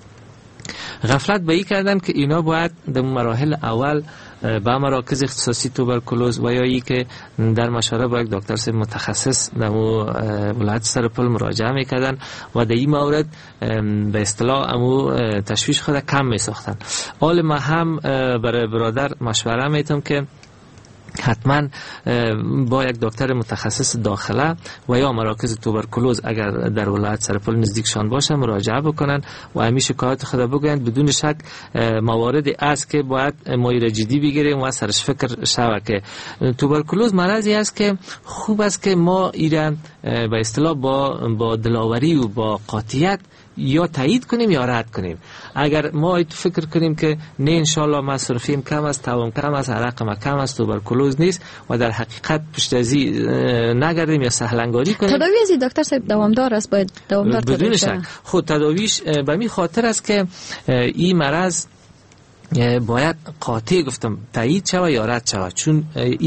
غفلت به این کردن که اینا باید در مراحل اول به مراکز اختصاصی توبرکلوز و یا ای که در مشوره با یک دکتر صاحب متخصص در ولایت سرپل مراجعه میکردن و در این مورد به اصطلاح امو تشویش خود کم میساختن. حال ما هم برای برادر مشوره میتونم که حتما با یک دکتر متخصص داخله و یا مراکز توبرکلوز اگر در ولایت سرپل نزدیکشان باشه مراجعه بکنن و همین شکایت خود بگوین. بدون شک مواردی است که باید مایل جدی بگیریم و سرش فکر شوه که توبرکلوز مرضی است که خوب است که ما ایران به اصطلاح با دلاوری و با قاطعیت یا تایید کنیم یا رد کنیم. اگر ما فکر کنیم که نه انشالله مصرفیم کم است، توام کم است، عرقم کم است، توبرکلوز نیست و در حقیقت پشت ازی نگردیم یا سهلنگاری کنیم. تداوی ازی دکتر صاحب دوامدار است، باید دوامدار بدون شک. خود تداویش به می خاطر است که این مرض باید قاطع گفتم تایید شود یا رد شود، چون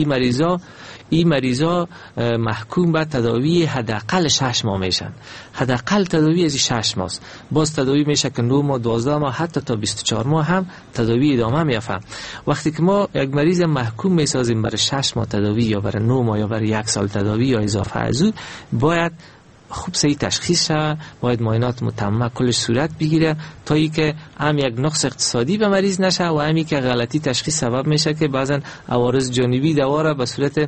این مریضا محکوم به تداوی حداقل 6 ماه میشن. حداقل تداوی از 6 ماه است. باز تداوی میشه که 9 ماه 12 ماه حتی تا 24 ماه هم تداوی ادامه میافته. وقتی که ما یک مریض محکوم میسازیم برای 6 ماه تداوی یا برای 9 ماه یا برای 1 سال تداوی یا اضافه از اون، باید خوب صحیح تشخیص شود، باید معاینات متمم کلش صورت بگیره تا ای که هم یک نقص اقتصادی به مریض نشه و همی که غلطی تشخیص سبب میشه که بعضا عوارض جانبی دوا را به صورت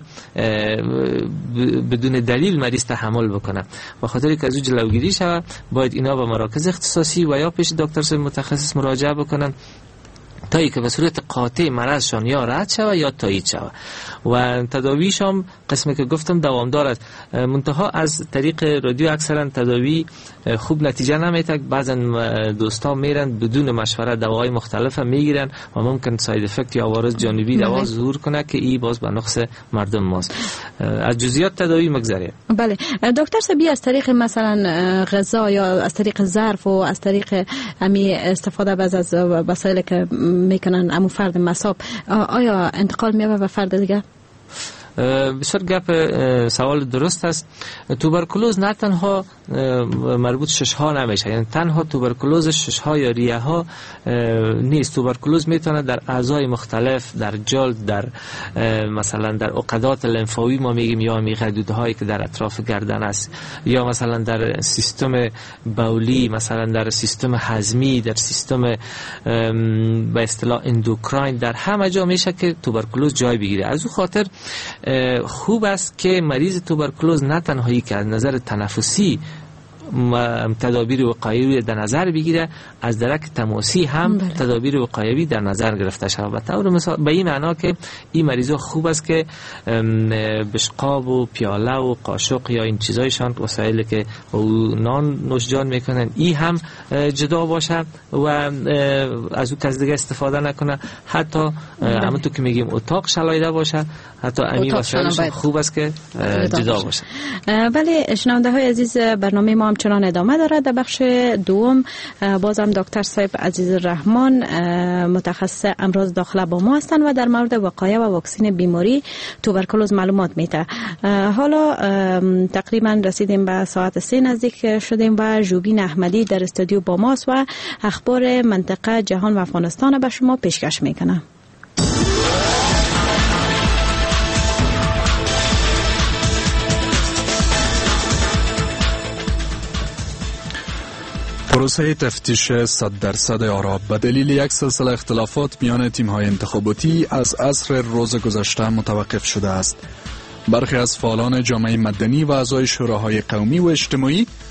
بدون دلیل مریض تحمل بکنه. به خاطر که از او جلوگیری شود باید اینا به مراکز اختصاصی و یا پیش دکتر متخصص مراجعه بکنن تا ای که به صورت قاطع مرضشان یا رد شود یا تایید شود و تداویش هم قسمی که گفتم دوامدار است. منتها از طریق رادیو اکثرا تداوی خوب نتیجه نمیده. بعضا دوستان میرن بدون مشوره دواهای مختلف میگیرن و ممکن ساید افکت یا عوارض جانبی دوا ظهور کنه که این باز به نقص مردم ماست. از جزئیات تداوی مگذریم. بله دکتر سبی، از طریق مثلا غذا یا از طریق ظرف و از طریق امی استفاده باز از وسایل که میکنن امو فرد مصاب، آیا انتقال میابه به فرد دیگه؟ بسیار گپ سوال درست است. توبرکلوز نه تنها مربوط ششها نمیشه، یعنی تنها توبرکلوز ششها یا ریه ها نیست. توبرکلوز میتونه در اعضای مختلف، در جلد، در مثلا در عقدات لنفاوی ما میگیم، یا میغدوده هایی که در اطراف گردن است، یا مثلا در سیستم بولی، مثلا در سیستم هضمی، در سیستم به اصطلاح اندوکراین، در همه جا میشه که توبرکلوز جای بگیره. از اون خاطر خوب است که مریض توبرکلوز نه تنهایی که از نظر تنفسی تدابیر وقایوی در نظر بگیره، از درک تماسی هم تدابیر وقایوی در نظر گرفته شود. به طور مثال به این معنا که این مریضا خوب است که بشقاب و پیاله و قاشق یا این چیزایشان، وسایلی که او نان نوشجان میکنن، این هم جدا باشه و از او کس دیگه استفاده نکنه. حتی همونطور که میگیم اتاق شلایده باشه، حتی امی وسایلشان خوب است که جدا باشه. بله شنونده های عزیز، برنامه ما همچنان ادامه دارد. در بخش دوم بازم دکتر صاحب عزیز الرحمن متخصص امراض داخله با ما هستند و در مورد وقایه و واکسن بیماری توبرکلوز معلومات میده. حالا تقریبا رسیدیم به ساعت 3 نزدیک شدیم و جوبین احمدی در استودیو با ماست و اخبار منطقه، جهان و افغانستان به شما پیشکش میکنه. پروسه تفتیش 100% آرا به دلیل یک سلسله اختلافات میان تیم‌های انتخاباتی از عصر روز گذشته متوقف شده است. برخی از فعالان جامعه مدنی و اعضای شوراهای قومی و اجتماعی